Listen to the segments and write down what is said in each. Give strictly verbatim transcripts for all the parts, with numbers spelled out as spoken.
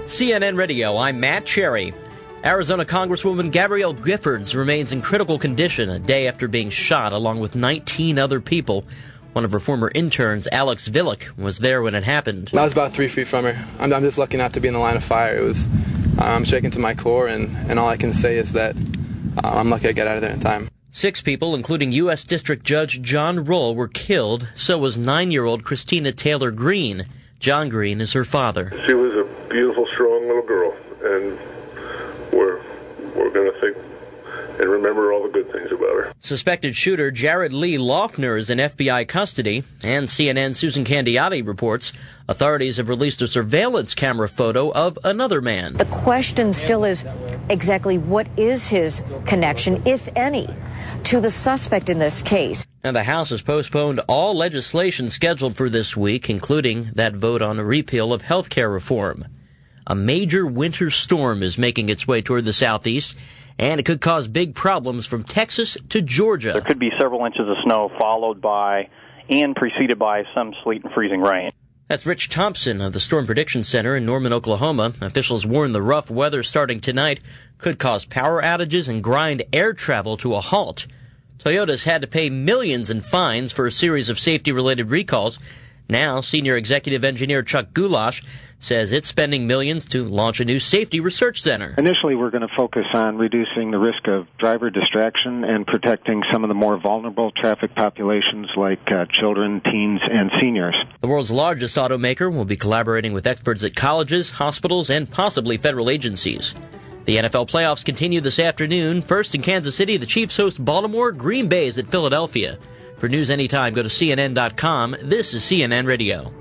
C N N Radio, I'm Matt Cherry. Arizona Congresswoman Gabrielle Giffords remains in critical condition a day after being shot along with nineteen other people. One of her former interns, Alex Villick, was there when it happened. I was about three feet from her. I'm, I'm just lucky not to be in the line of fire. It was, I'm shaken to my core, and, and all I can say is that uh, I'm lucky I got out of there in time. Six people, including U S District Judge John Ruhl, were killed. So was nine-year-old Christina Taylor Green. John Green is her father. She was a beautiful, strong little girl, and we're, we're going to think and remember all the good things about her. Suspected shooter Jared Lee Loeffner is in F B I custody, and C N N's Susan Candiotti reports authorities have released a surveillance camera photo of another man. The question still is exactly what is his connection, if any, to the suspect in this case. And the House has postponed all legislation scheduled for this week, including that vote on a repeal of health care reform. A major winter storm is making its way toward the southeast, and it could cause big problems from Texas to Georgia. There could be several inches of snow followed by and preceded by some sleet and freezing rain. That's Rich Thompson of the Storm Prediction Center in Norman, Oklahoma. Officials warn the rough weather starting tonight could cause power outages and grind air travel to a halt. Toyota's had to pay millions in fines for a series of safety-related recalls. Now, Senior Executive Engineer Chuck Goulash says it's spending millions to launch a new safety research center. Initially, we're going to focus on reducing the risk of driver distraction and protecting some of the more vulnerable traffic populations like uh, children, teens, and seniors. The world's largest automaker will be collaborating with experts at colleges, hospitals, and possibly federal agencies. The N F L playoffs continue this afternoon. First in Kansas City, the Chiefs host Baltimore. Green Bay is at Philadelphia. For news anytime, go to C N N dot com. This is C N N Radio.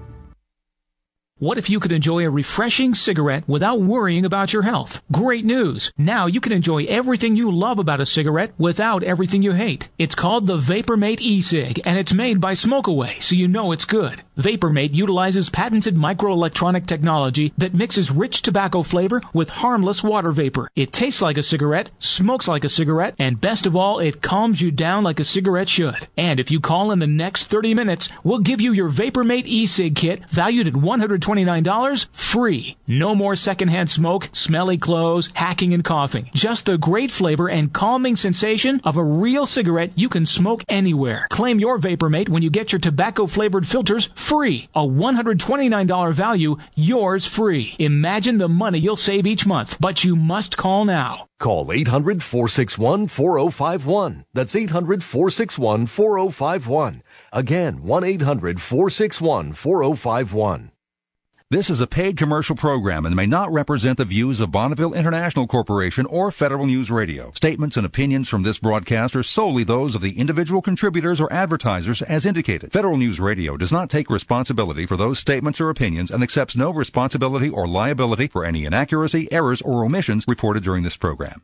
What if you could enjoy a refreshing cigarette without worrying about your health? Great news! Now you can enjoy everything you love about a cigarette without everything you hate. It's called the VaporMate e-cig, and it's made by Smokeaway, so you know it's good. VaporMate utilizes patented microelectronic technology that mixes rich tobacco flavor with harmless water vapor. It tastes like a cigarette, smokes like a cigarette, and best of all, it calms you down like a cigarette should. And if you call in the next thirty minutes, we'll give you your VaporMate e-cig kit valued at one hundred twenty-nine dollars free. No more secondhand smoke, smelly clothes, hacking and coughing. Just the great flavor and calming sensation of a real cigarette you can smoke anywhere. Claim your VaporMate when you get your tobacco-flavored filters free. A one hundred twenty-nine dollars value, yours free. Imagine the money you'll save each month, but you must call now. Call eight hundred, four six one, four oh five one. That's eight hundred, four six one, four oh five one. Again, one eight hundred, four six one, four oh five one. This is a paid commercial program and may not represent the views of Bonneville International Corporation or Federal News Radio. Statements and opinions from this broadcast are solely those of the individual contributors or advertisers as indicated. Federal News Radio does not take responsibility for those statements or opinions and accepts no responsibility or liability for any inaccuracy, errors, or omissions reported during this program.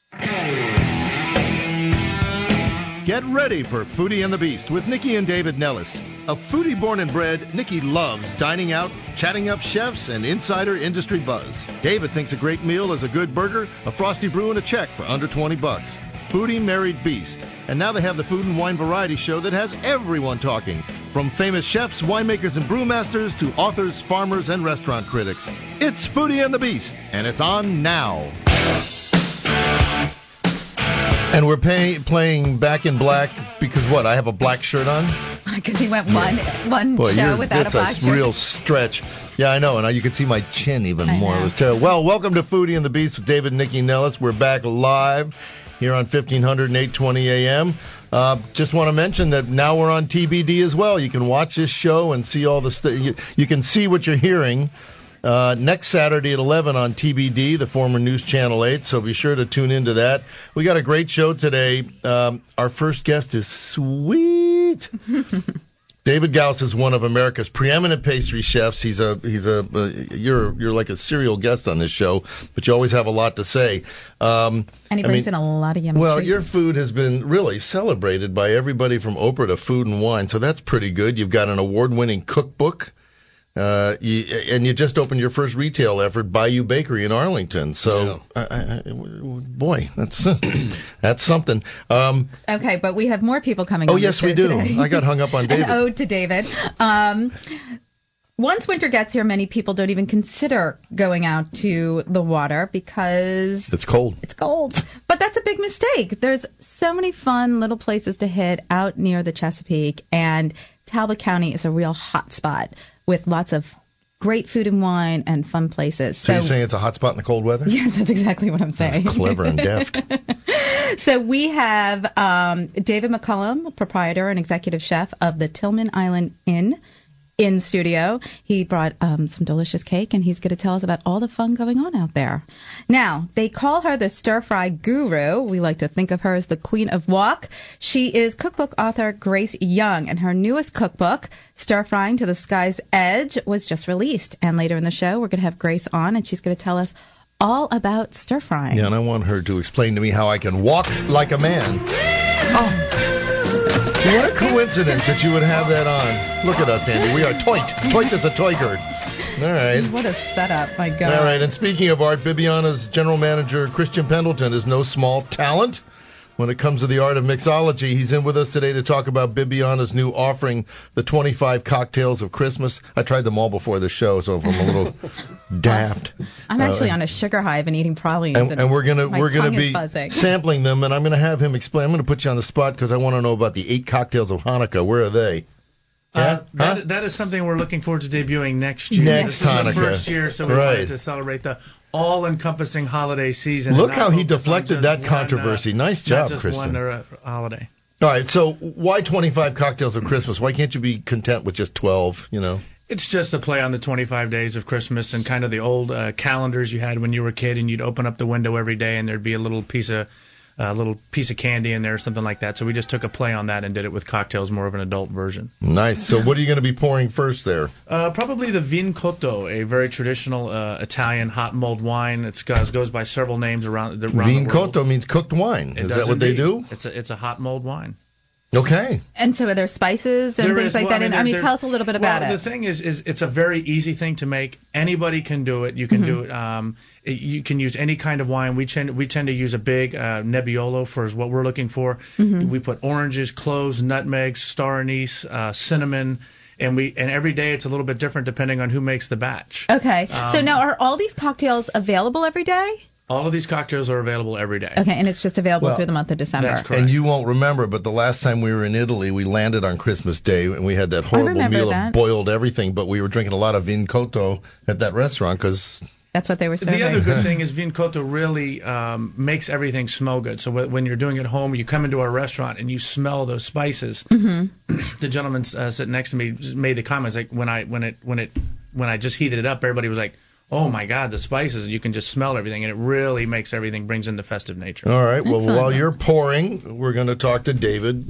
Get ready for Foodie and the Beast with Nikki and David Nellis. A foodie born and bred, Nikki loves dining out, chatting up chefs, and insider industry buzz. David thinks a great meal is a good burger, a frosty brew, and a check for under twenty bucks. Foodie married Beast. And now they have the food and wine variety show that has everyone talking, from famous chefs, winemakers, and brewmasters to authors, farmers, and restaurant critics. It's Foodie and the Beast, and it's on now. And we're pay, playing Back in Black because what? I have a black shirt on? Because he went one yeah. one Boy, show without a black That's shirt. a real stretch. Yeah, I know. And now you can see my chin even I more. know. It was terrible. Well, welcome to Foodie and the Beast with David and Nikki Nellis. We're back live here on fifteen hundred and eight twenty A M. Uh, just want to mention that now we're on T B D as well. You can watch this show and see all the stuff. You, you can see what you're hearing. Uh, next Saturday at eleven on T B D, the former News Channel eight, so be sure to tune into that. We got a great show today. Um, our first guest is sweet. David Gauss is one of America's preeminent pastry chefs. He's a he's a uh, you're you're like a serial guest on this show, but you always have a lot to say. Um, and he brings I mean, in a lot of yummy Well, treats. your food has been really celebrated by everybody from Oprah to Food and Wine, so that's pretty good. You've got an award-winning cookbook. Uh, you, and you just opened your first retail effort, Bayou Bakery in Arlington. So, yeah. I, I, boy, that's that's something. Um, okay, but we have more people coming. Oh, on yes, the show we do. Today. I got hung up on David. An ode to David. Um, once winter gets here, many people don't even consider going out to the water because it's cold. It's cold. But that's a big mistake. There's so many fun little places to hit out near the Chesapeake, and Talbot County is a real hot spot with lots of great food and wine and fun places. So, so you're saying it's a hot spot in the cold weather? Yes, that's exactly what I'm saying. That's clever and deft. So we have um, David McCullum, proprietor and executive chef of the Tillman Island Inn, in studio. He brought um, some delicious cake, and he's going to tell us about all the fun going on out there. Now, they call her the stir-fry guru. We like to think of her as the queen of wok. She is cookbook author Grace Young, and her newest cookbook, Stir Frying to the Sky's Edge, was just released. And later in the show, we're going to have Grace on, and she's going to tell us all about stir frying. Yeah, and I want her to explain to me how I can walk like a man. Oh. What a coincidence that you would have that on. Look at us, Andy. We are toit. Toit is a toiger. All right. What a setup, my God. All right, and speaking of art, Bibiana's general manager, Christian Pendleton, is no small talent. When it comes to the art of mixology, he's in with us today to talk about Bibiana's new offering, the twenty-five Cocktails of Christmas. I tried them all before the show, so I'm a little daft. I'm actually uh, on a sugar high. I've been eating pralines, and, and, and we're gonna my we're gonna tongue is be buzzing. sampling them, and I'm gonna have him explain. I'm gonna put you on the spot because I want to know about the eight cocktails of Hanukkah. Where are they? Uh, Yeah? that, Huh? that is something we're looking forward to debuting next year. Next this is Hanukkah. the first year, so we Right. wanted to celebrate the all-encompassing holiday season. Look and how not he focus on deflected just that one, controversy. uh, Nice job, not just Kristen. one uh, holiday. All right, so why twenty-five cocktails of Christmas? Why can't you be content with just twelve, you know? It's just a play on the twenty-five days of Christmas and kind of the old uh, calendars you had when you were a kid, and you'd open up the window every day and there'd be a little piece of a little piece of candy in there or something like that. So we just took a play on that and did it with cocktails, more of an adult version. Nice. So what are you going to be pouring first there? Uh, probably the Vin Cotto, a very traditional uh, Italian hot mulled wine. It's goes, goes by several names around the, around Vin the world. Cotto means cooked wine. It Is does that what they indeed. do? It's a, it's a hot mulled wine. Okay. And so are there spices and There things is- like well, that? And I mean, there- tell us a little bit about well, it. The thing is, is it's a very easy thing to make. Anybody can do it. You can Mhm. do it. Um, it- You can use any kind of wine. We tend we tend to use a big uh, Nebbiolo for what we're looking for. Mhm. We put oranges, cloves, nutmegs, star anise, uh, cinnamon, and we and every day it's a little bit different depending on who makes the batch. Okay. so Um, now are all these cocktails available every day? All of these cocktails are available every day. Okay, and it's just available Well, through the month of December. And you won't remember, but the last time we were in Italy, we landed on Christmas Day, and we had that horrible remember meal that. of boiled everything, but we were drinking a lot of Vin Cotto at that restaurant because... That's what they were serving. The other good thing is Vin Cotto really um, makes everything smell good. So wh- when you're doing it at home, you come into our restaurant and you smell those spices. Mhm. The gentleman uh, sitting next to me just made the comments like when I when it when it when I just heated it up, everybody was like, "Oh my God, the spices!" You can just smell everything, and it really makes everything brings in the festive nature. All right, well, Excellent. while you're pouring, we're going to talk to David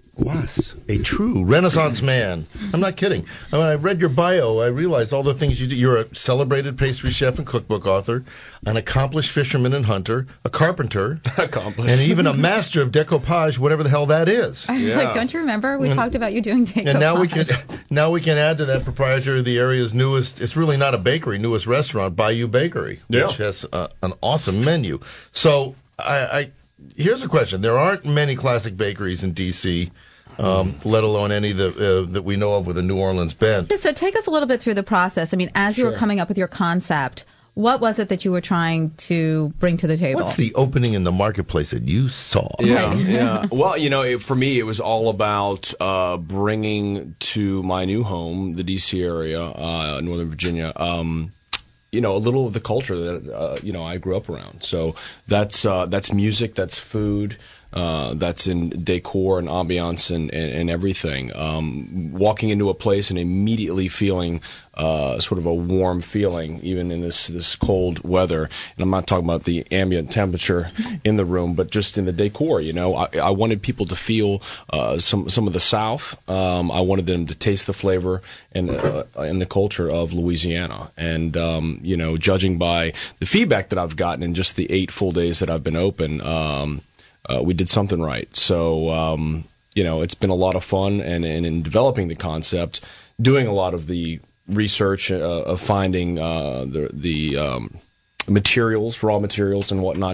Was, a true Renaissance man. I'm not kidding. When I read your bio, I realized all the things you do. You're a celebrated pastry chef and cookbook author, an accomplished fisherman and hunter, a carpenter, accomplished, and even a master of decoupage, whatever the hell that is. I was like, don't you remember? We And- talked about you doing decoupage. And now we can now we can add to that proprietor of the area's newest. It's really not a bakery, newest restaurant, Bayou Bakery, Yeah. which has uh, an awesome menu. So I, I here's a question: there aren't many classic bakeries in D C, um, let alone any that uh, that we know of with a New Orleans bent. Yeah, so take us a little bit through the process. I mean, as you were Sure. coming up with your concept, what was it that you were trying to bring to the table? What's the opening in the marketplace that you saw? Yeah, yeah. Well, you know, it, for me, it was all about uh, bringing to my new home, the D C area, uh, Northern Virginia, um, you know, a little of the culture that uh, you know I grew up around. So that's uh, that's music, that's food. Uh, that's in decor and ambiance and, and, and everything. Um, walking into a place and immediately feeling uh, sort of a warm feeling, even in this, this cold weather. And I'm not talking about the ambient temperature in the room, but just in the decor. You know, I, I wanted people to feel uh, some some of the South. Um, I wanted them to taste the flavor and the, uh, and the culture of Louisiana. And um, you know, judging by the feedback that I've gotten in just the eight full days that I've been open. Um, Uh, we did something right. So, um, you know, it's been a lot of fun. And, and in developing the concept, doing a lot of the research uh, of finding uh, the, the um, materials, raw materials and whatnot to,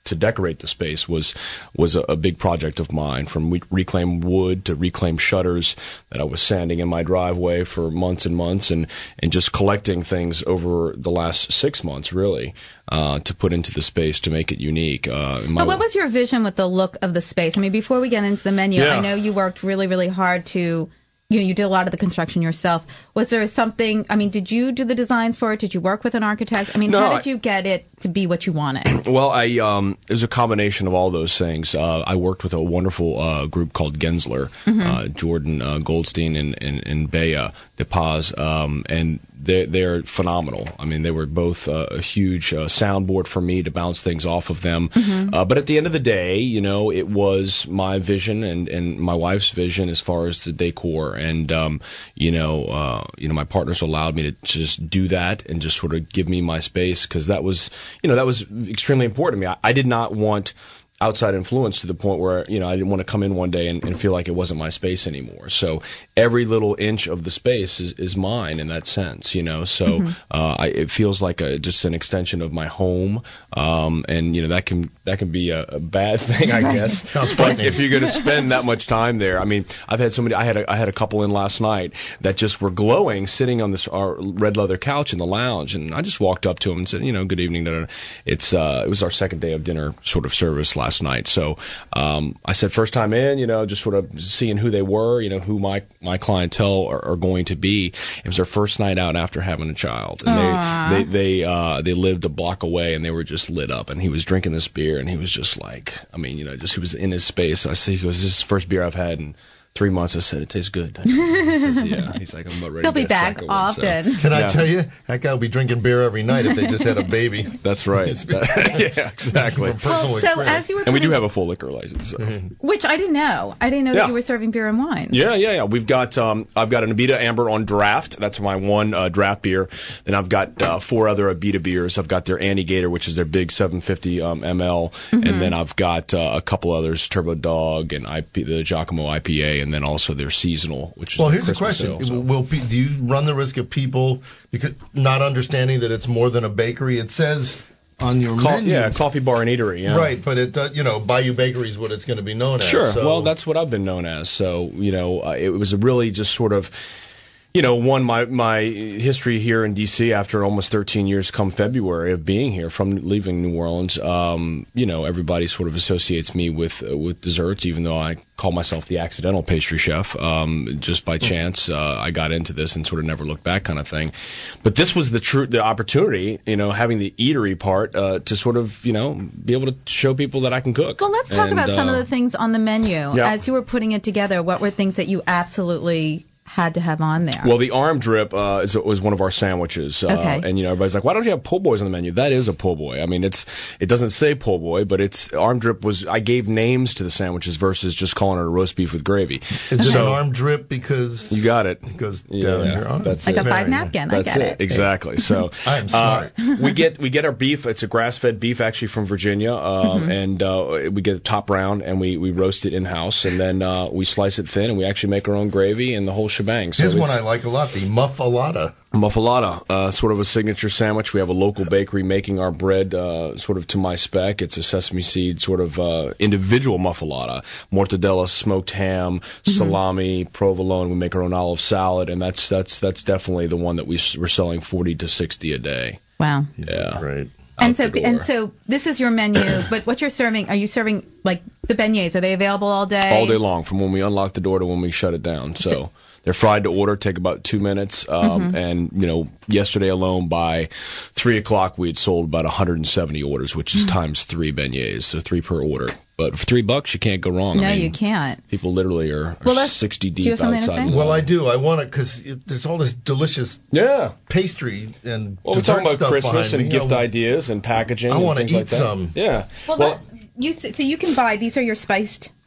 to decorate the space was was a, a big project of mine, from re- reclaimed wood to reclaimed shutters that I was sanding in my driveway for months and months, and, and just collecting things over the last six months, really, uh, to put into the space to make it unique. Uh, but what was your vision with the look of the space? I mean, before we get into the menu, Yeah. I know you worked really, really hard to... You know, you did a lot of the construction yourself. Was there something, I mean, did you do the designs for it? Did you work with an architect? I mean, No, how did I- you get it to be what you wanted? Well, I um, it was a combination of all those things. Uh, I worked with a wonderful uh, group called Gensler, Mhm. uh, Jordan uh, Goldstein and, and, and Bea De Paz, um, and they're, they're phenomenal. I mean, they were both uh, a huge uh, soundboard for me to bounce things off of them. Mhm. Uh, but at the end of the day, you know, it was my vision and, and my wife's vision as far as the decor. And, um, you know, uh, you know, my partners allowed me to just do that and just sort of give me my space, because that was, you know, that was extremely important to me. I, I did not want outside influence to the point where, you know, I didn't want to come in one day and, and feel like it wasn't my space anymore. So every little inch of the space is, is mine in that sense, you know. So Mhm. uh, I, it feels like a, just an extension of my home, um, and you know that can that can be a, a bad thing, I guess. Sounds Like, frightening. if you're going to spend that much time there. I mean, I've had so many. I had a, I had a couple in last night that just were glowing, sitting on this our red leather couch in the lounge, and I just walked up to them and said, you know, good evening. Da, da, da. It's uh, it was our second day of dinner sort of service last night. So um, I said, first time in, you know, just sort of seeing who they were, you know, who my my clientele are, are going to be. It was their first night out after having a child, and Aw. they they they uh, they lived a block away, and they were just lit up. And he was drinking this beer, and he was just like, I mean, you know, just he was in his space. I see, he goes, this is the first beer I've had in three months. I said, it tastes good. He says, yeah. He's like, I'm about ready They'll to be get a back second one, so- often. Can I Yeah. tell you, that guy will be drinking beer every night if they just had a baby. That's right. yeah, exactly. From personal Well, so experience. as you were And we do putting- have a full liquor license. So. Which I didn't know. I didn't know Yeah. that you were serving beer and wine. Yeah, yeah, yeah. We've got, um, I've got an Abita Amber on draft. That's my one uh, draft beer. Then I've got uh, four other Abita beers. I've got their Anti-Gator, which is their big seven fifty um, milliliters. Mhm. And then I've got uh, a couple others, Turbo Dog and I P, the Giacomo I P A, and then also their seasonal, which is Well, the here's the Christmas question: ale, so. Will pe- do you run the risk of people because not understanding that it's more than a bakery? It says on your Co- menu, yeah, coffee bar and eatery. Yeah. right? But it, uh, you know, Bayou Bakery is what it's going to be known as. Sure. So. Well, that's what I've been known as. So, you know, uh, it was a really just sort of, you know, one, my, my history here in D C after almost thirteen years come February of being here from leaving New Orleans, um, you know, everybody sort of associates me with, uh, with desserts, even though I call myself the accidental pastry chef. Um, just by chance, uh, I got into this and sort of never looked back kind of thing. But this was the true, the opportunity, you know, having the eatery part, uh, to sort of, you know, be able to show people that I can cook. Well, let's talk And, about some uh, of the things on the menu. Yeah. As you were putting it together, what were things that you absolutely had to have on there? Well, the arm drip uh, is, was one of our sandwiches, uh, Okay. and you know everybody's like, "Why don't you have po' boys on the menu?" That is a po' boy. I mean, it's it doesn't say po' boy, but it's arm drip was. I gave names to the sandwiches versus just calling it a roast beef with gravy. Is it So- an arm drip because You got it. it goes down Yeah, your arm? that's Like it. a five napkin. I That's get it. it. Exactly. So I'm uh, smart. we get we get our beef. It's a grass fed beef actually from Virginia, um, Mhm. and uh, we get it top round and we, we roast it in house, and then uh, we slice it thin, and we actually make our own gravy and the whole shebang. So Here's one it's- I like a lot: the muffalata. Muffalata, uh, sort of a signature sandwich. We have a local bakery making our bread uh, sort of to my spec. It's a sesame seed sort of uh, individual muffalata. Mortadella, smoked ham, salami, provolone. We make our own olive salad, and that's that's that's definitely the one that we, s- we're selling forty to sixty a day. Wow. Yeah. Right. And so, and so, this is your menu. But what you're serving? Are you serving like the beignets? Are they available all day? All day long, from when we unlock the door to when we shut it down. So they're fried to order, take about two minutes. Um, Mhm. And, you know, yesterday alone by three o'clock, we had sold about one hundred seventy orders, which is Mm. times three beignets, so three per order. But for three bucks, you can't go wrong. No, I mean, you can't. People literally are, are Well, let's- sixty do you deep have something to outside. say? the Well, I line. do. I want it because there's all this delicious yeah pastry and Well, we're dessert talking about stuff Christmas behind and me. gift I, ideas and packaging. I and wanna things eat like that. some. Yeah. Well, that- you s- so you can buy these are your spiced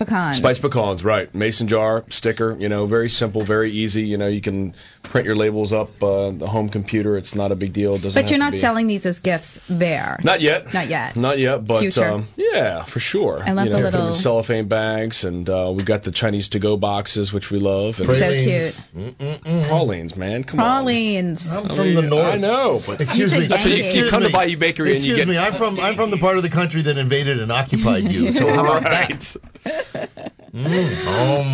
pecans. Spiced pecans, right. Mason jar, sticker, you know, very simple, very easy. You know, you can print your labels up uh, the home computer. It's not a big deal. It doesn't But you're have not to be. selling these as gifts there. Not yet. Not yet. Not yet, but Future. um, yeah, for sure. I love you know, the put them little- in cellophane bags, and uh, we've got the Chinese to-go boxes, which we love. And So cute. Pralines, man, come Pralines. I'm on. from the north. I know, but Excuse me. That's what you, you Excuse come to me. Bayou Bakery and you Excuse get. me. I'm from I'm from the part of the country that invaded and occupied you. So how about that? Mm.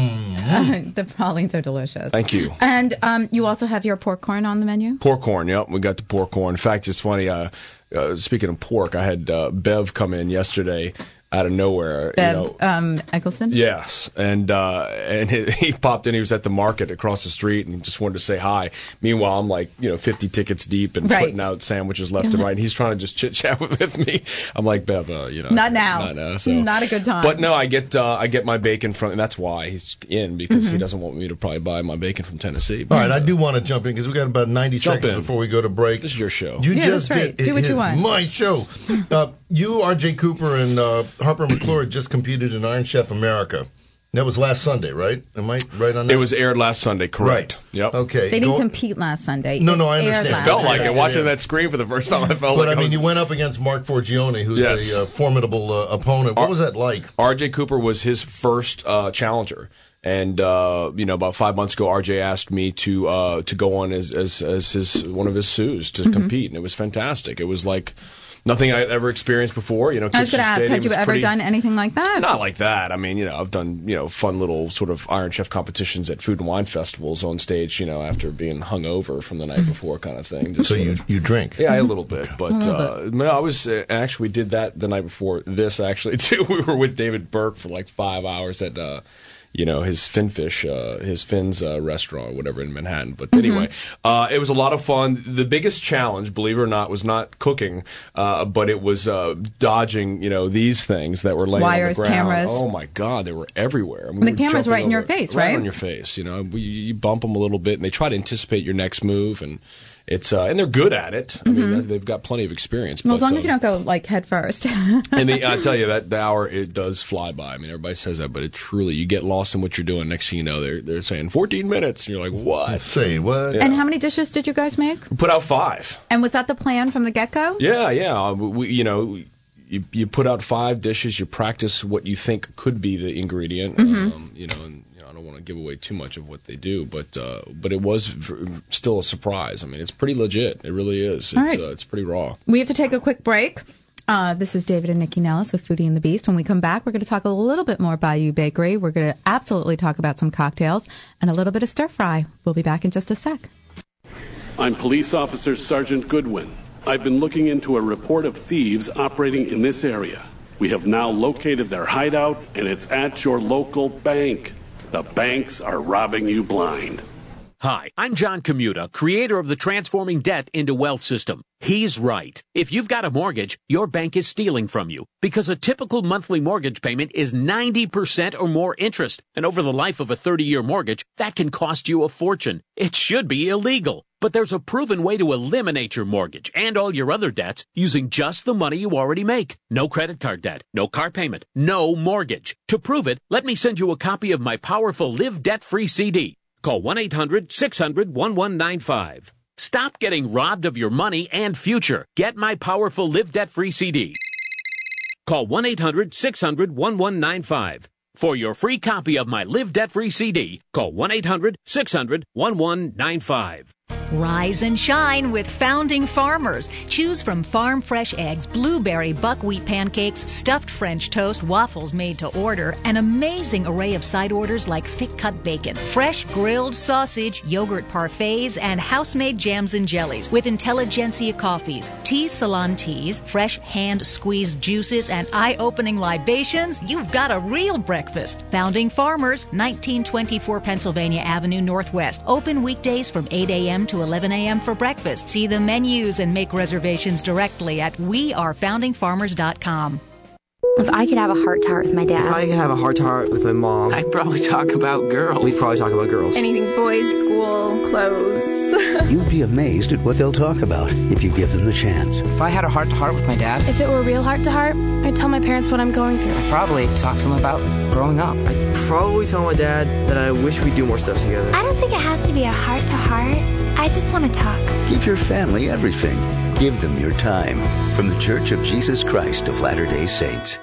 Um, The pralines are delicious. Thank you. And um, you also have your pork corn on the menu? Pork corn, yep. We got the pork corn. In fact, it's funny. Uh, uh, speaking of pork, I had uh, Bev come in yesterday out of nowhere. Bev you know, um, Eggleston? Yes, and uh, and he, he popped in. He was at the market across the street, and he just wanted to say hi. Meanwhile, I'm like, you know, fifty tickets deep and Right. putting out sandwiches left and right. And he's trying to just chit chat with me. I'm like, Bev, uh, you know, Not now. not now. So. Not a good time. But no, I get uh, I get my bacon from, and that's why he's in, because Mm-hmm. he doesn't want me to probably buy my bacon from Tennessee. all right, I do want to jump in because we got about ninety Jump seconds in. before we go to break. This is your show. You Yeah, just that's right. did. Do what it you is want. My show. Uh, you, R J Cooper, and uh, Harper McClure just competed in Iron Chef America. That was last Sunday, right? Am I right on that? It was aired last Sunday, correct? Right. Yep. Okay. They didn't Go- compete last Sunday. No, no, I It aired understand. It last felt like Sunday. it. Watching Yeah. that screen for the first time, I felt But like I mean, was, you went up against Mark Forgione, who's Yes. a uh, formidable uh, opponent. What Ar- was that like? R J Cooper was his first uh, challenger, and uh, you know, about five months ago, R J asked me to uh, to go on as as, as his one of his sous to Mm-hmm. compete, and it was fantastic. It was like nothing I ever experienced before. You know, I was going to Kitchen ask, Stadium had you is ever pretty- done anything like that? Not like that. I mean, you know, I've done, you know, fun little sort of Iron Chef competitions at food and wine festivals on stage, you know, after being hungover from the night before kind of thing. Just So sort you of- you drink? Yeah, a little bit. But little uh, no, I was uh, actually we did that the night before this actually too. We were with David Burke for like five hours at uh, you know, his Finfish, uh, his Finn's uh, restaurant, whatever, in Manhattan. But anyway, uh, it was a lot of fun. The biggest challenge, believe it or not, was not cooking, uh, but it was uh, dodging, you know, these things that were laying Wires, on the ground. cameras. Oh my God, they were everywhere. I mean, The we were camera's jumping right in your over- face, right right? on your face. You know, you, you bump them a little bit, and they try to anticipate your next move, and it's uh, and they're good at it. I mean, they've got plenty of experience. Well, as but, long as you um, don't go like head first. and the, I tell you that the hour it does fly by. I mean, everybody says that, but it truly you get lost in what you're doing. Next thing you know, they're they're saying fourteen minutes, and you're like, what? Say what? Yeah. And how many dishes did you guys make? We put out five. And was that the plan from the get go? Yeah, yeah. We, you know, you you put out five dishes. You practice what you think could be the ingredient. Mm-hmm. Um, you know, and you know, I don't want to give away too much of what they do, but uh, but it was v- still a surprise. I mean, it's pretty legit. It really is. It's All right. uh, it's pretty raw. We have to take a quick break. Uh, this is David and Nikki Nellis with Foodie and the Beast. When we come back, we're going to talk a little bit more Bayou Bakery. We're going to absolutely talk about some cocktails and a little bit of stir fry. We'll be back in just a sec. I'm Police Officer Sergeant Goodwin. I've been looking into a report of thieves operating in this area. We have now located their hideout, and it's at your local bank. The banks are robbing you blind. Hi, I'm John Commuta, creator of the Transforming Debt into Wealth system. He's right. If you've got a mortgage, your bank is stealing from you because a typical monthly mortgage payment is ninety percent or more interest. And over the life of a thirty-year mortgage, that can cost you a fortune. It should be illegal. But there's a proven way to eliminate your mortgage and all your other debts using just the money you already make. No credit card debt, no car payment, no mortgage. To prove it, let me send you a copy of my powerful Live Debt-Free C D. Call one eight hundred six hundred one one nine five. Stop getting robbed of your money and future. Get my powerful Live Debt-Free C D. Call one eight hundred six hundred one one nine five. For your free copy of my Live Debt-Free C D, call one eight hundred six hundred one one nine five. Rise and shine with Founding Farmers. Choose from farm fresh eggs, blueberry buckwheat pancakes, stuffed French toast, waffles made to order, an amazing array of side orders like thick-cut bacon, fresh grilled sausage, yogurt parfaits, and house-made jams and jellies with Intelligentsia coffees, tea salon teas, fresh hand-squeezed juices, and eye-opening libations. You've got a real breakfast. Founding Farmers, nineteen twenty-four Pennsylvania Avenue Northwest. Open weekdays from eight a.m. to eleven a.m. for breakfast. See the menus and make reservations directly at we are founding farmers dot com. If I could have a heart-to-heart with my dad. If I could have a heart-to-heart with my mom. I'd probably talk about girls. We'd probably talk about girls. Anything boys, school, clothes. You'd be amazed at what they'll talk about if you give them the chance. If I had a heart-to-heart with my dad. If it were a real heart-to-heart, I'd tell my parents what I'm going through. I'd probably talk to him about growing up. I'd probably tell my dad that I wish we'd do more stuff together. I don't think it has to be a heart-to-heart. I just want to talk. Give your family everything. Give them your time. From the Church of Jesus Christ of Latter-day Saints.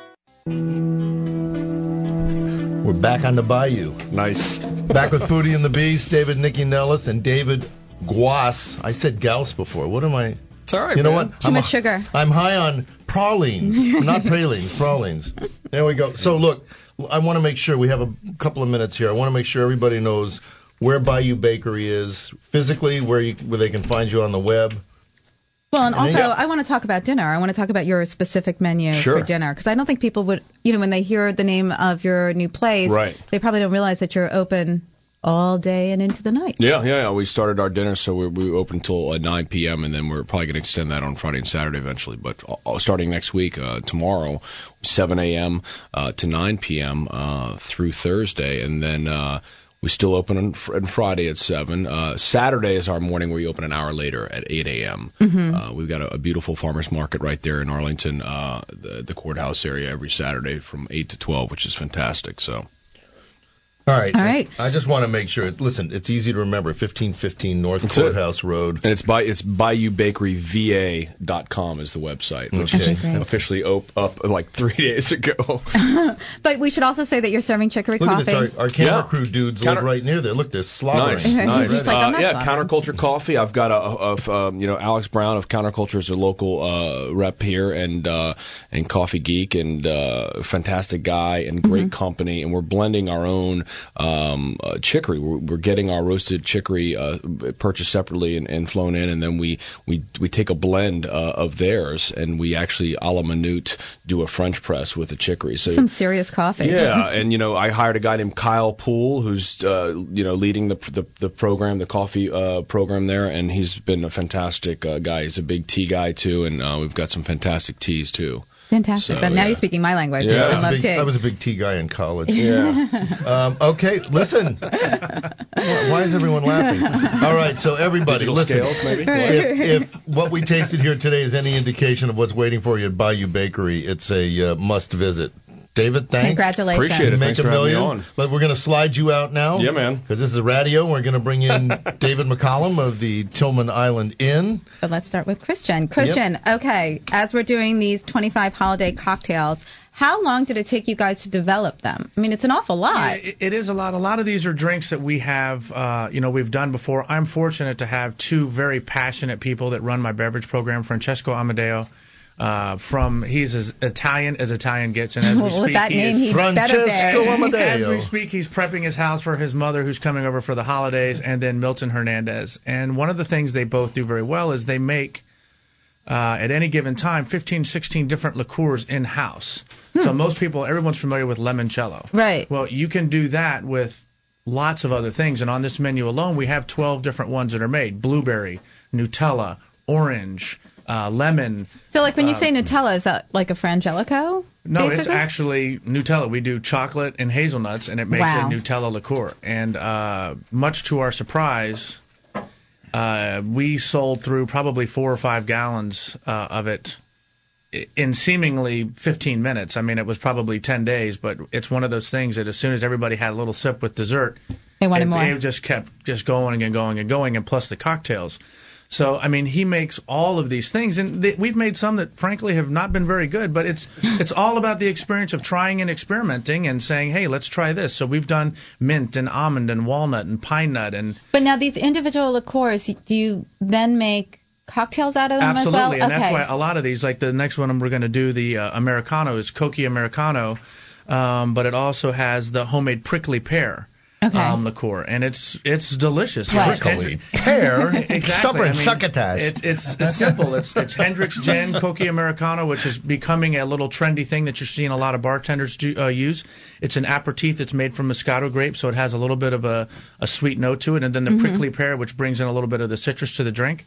We're back on the Bayou. Nice. Back with Foodie and the Beast, David Nicky Nellis, and David Guas. I said Gauss before. What am I? It's all right, You know man. what? Too I'm much a- sugar. I'm high on pralines. Not pralines, pralines. There we go. So, look, I want to make sure we have a couple of minutes here. I want to make sure everybody knows where Bayou Bakery is physically, where you, where they can find you on the web. Well, and And then also, you- I want to talk about dinner. I want to talk about your specific menu Sure. for dinner, because I don't think people would, you know, when they hear the name of your new place, Right. they probably don't realize that you're open all day and into the night. Yeah, yeah, yeah. We started our dinner, so we we open until uh, nine p.m., and then we're probably going to extend that on Friday and Saturday eventually. But uh, starting next week, uh, tomorrow, seven a.m. Uh, to nine p.m. Uh, through Thursday, and then uh, we still open on, fr- on Friday at seven. Uh, Saturday is our morning where we open an hour later at eight a.m. Mhm. Uh, we've got a, a beautiful farmer's market right there in Arlington, uh, the, the courthouse area every Saturday from eight to twelve, which is fantastic. So. All right. All right. I just want to make sure. Listen, it's easy to remember. fifteen fifteen North That's it. Courthouse Road. And it's by it's bayou bakery v a dot com is the website, which Okay. is Great. officially op- up like three days ago. But we should also say that you're serving chicory Look coffee. at this. Our, our camera Yeah. crew dudes Counter- live right near there. Look, they're slobbering. Nice, nice. He's like, Uh, I'm not yeah, slobbering. Counterculture Coffee. I've got a, of um, you know Alex Brown of Counterculture is a local uh, rep here, and uh, and Coffee Geek, and uh, fantastic guy and great company, and we're blending our own um, uh, chicory. We're, we're getting our roasted chicory uh, purchased separately and, and flown in, and then we we we take a blend uh, of theirs, and we actually a la minute do a French press with the chicory. So Some serious coffee. yeah, and you know, I hired a guy named Kyle Poole, who's uh, you know leading the the, the program, the coffee uh, program there, and he's been a fantastic uh, guy. He's a big tea guy too, and uh, we've got some fantastic teas too. Fantastic. So, but now yeah. you're speaking my language. Yeah. I I was, a love big, tea. I was a big tea guy in college. Yeah. Um, okay, listen. Why why is everyone laughing? All right, so everybody, Digital listen. scales, maybe? If, if what we tasted here today is any indication of what's waiting for you at Bayou Bakery, it's a uh, must visit. David, thanks. Congratulations. Appreciate it. You make Thanks a for having me million. on. But we're going to slide you out now. Yeah, man. Because this is radio. We're going to bring in David McCollum of the Tillman Island Inn. But let's start with Christian. Christian, okay, as we're doing these twenty-five holiday cocktails, how long did it take you guys to develop them? I mean, it's an awful lot. It, it is a lot. A lot of these are drinks that we have, uh, you know, we've done before. I'm fortunate to have two very passionate people that run my beverage program, Francesco Amadeo. Uh, from he's as Italian as Italian gets, and as we Well, speak, with that he name, is he'd better be. Francesco Amadeo. As we speak, he's prepping his house for his mother, who's coming over for the holidays, and then Milton Hernandez. And one of the things they both do very well is they make uh, at any given time fifteen, sixteen different liqueurs in house. So most people, everyone's familiar with limoncello, Right. Well, you can do that with lots of other things, and on this menu alone, we have twelve different ones that are made: blueberry, Nutella, orange. Uh, lemon. So, like, when you uh, say Nutella, is that like a Frangelico? No, it's basically? actually Nutella. We do chocolate and hazelnuts, and it makes Wow. a Nutella liqueur. And uh, much to our surprise, uh, we sold through probably four or five gallons uh, of it i- in seemingly fifteen minutes. I mean, it was probably ten days, but it's one of those things that as soon as everybody had a little sip with dessert, They wanted it, more. it just kept just going and going and going, and plus the cocktails. So, I mean, he makes all of these things, and th- we've made some that, frankly, have not been very good. But it's it's all about the experience of trying and experimenting and saying, "Hey, let's try this." So we've done mint and almond and walnut and pine nut and But now these individual liqueurs, do you then make cocktails out of them absolutely, as well? and that's why a lot of these, like the next one we're going to do, the uh, Americano is Coqui Americano, um, but it also has the homemade prickly pear. Okay. Um, liqueur, and it's it's delicious. Right. It's Prickly Hendri- pear? exactly. Supper I and mean, succotash. It's it's it's simple. It's it's Hendrick's Gin Coqui Americano, which is becoming a little trendy thing that you're seeing a lot of bartenders do, uh, use. It's an aperitif that's made from Moscato grape, so it has a little bit of a, a sweet note to it, and then the Mm-hmm. prickly pear, which brings in a little bit of the citrus to the drink.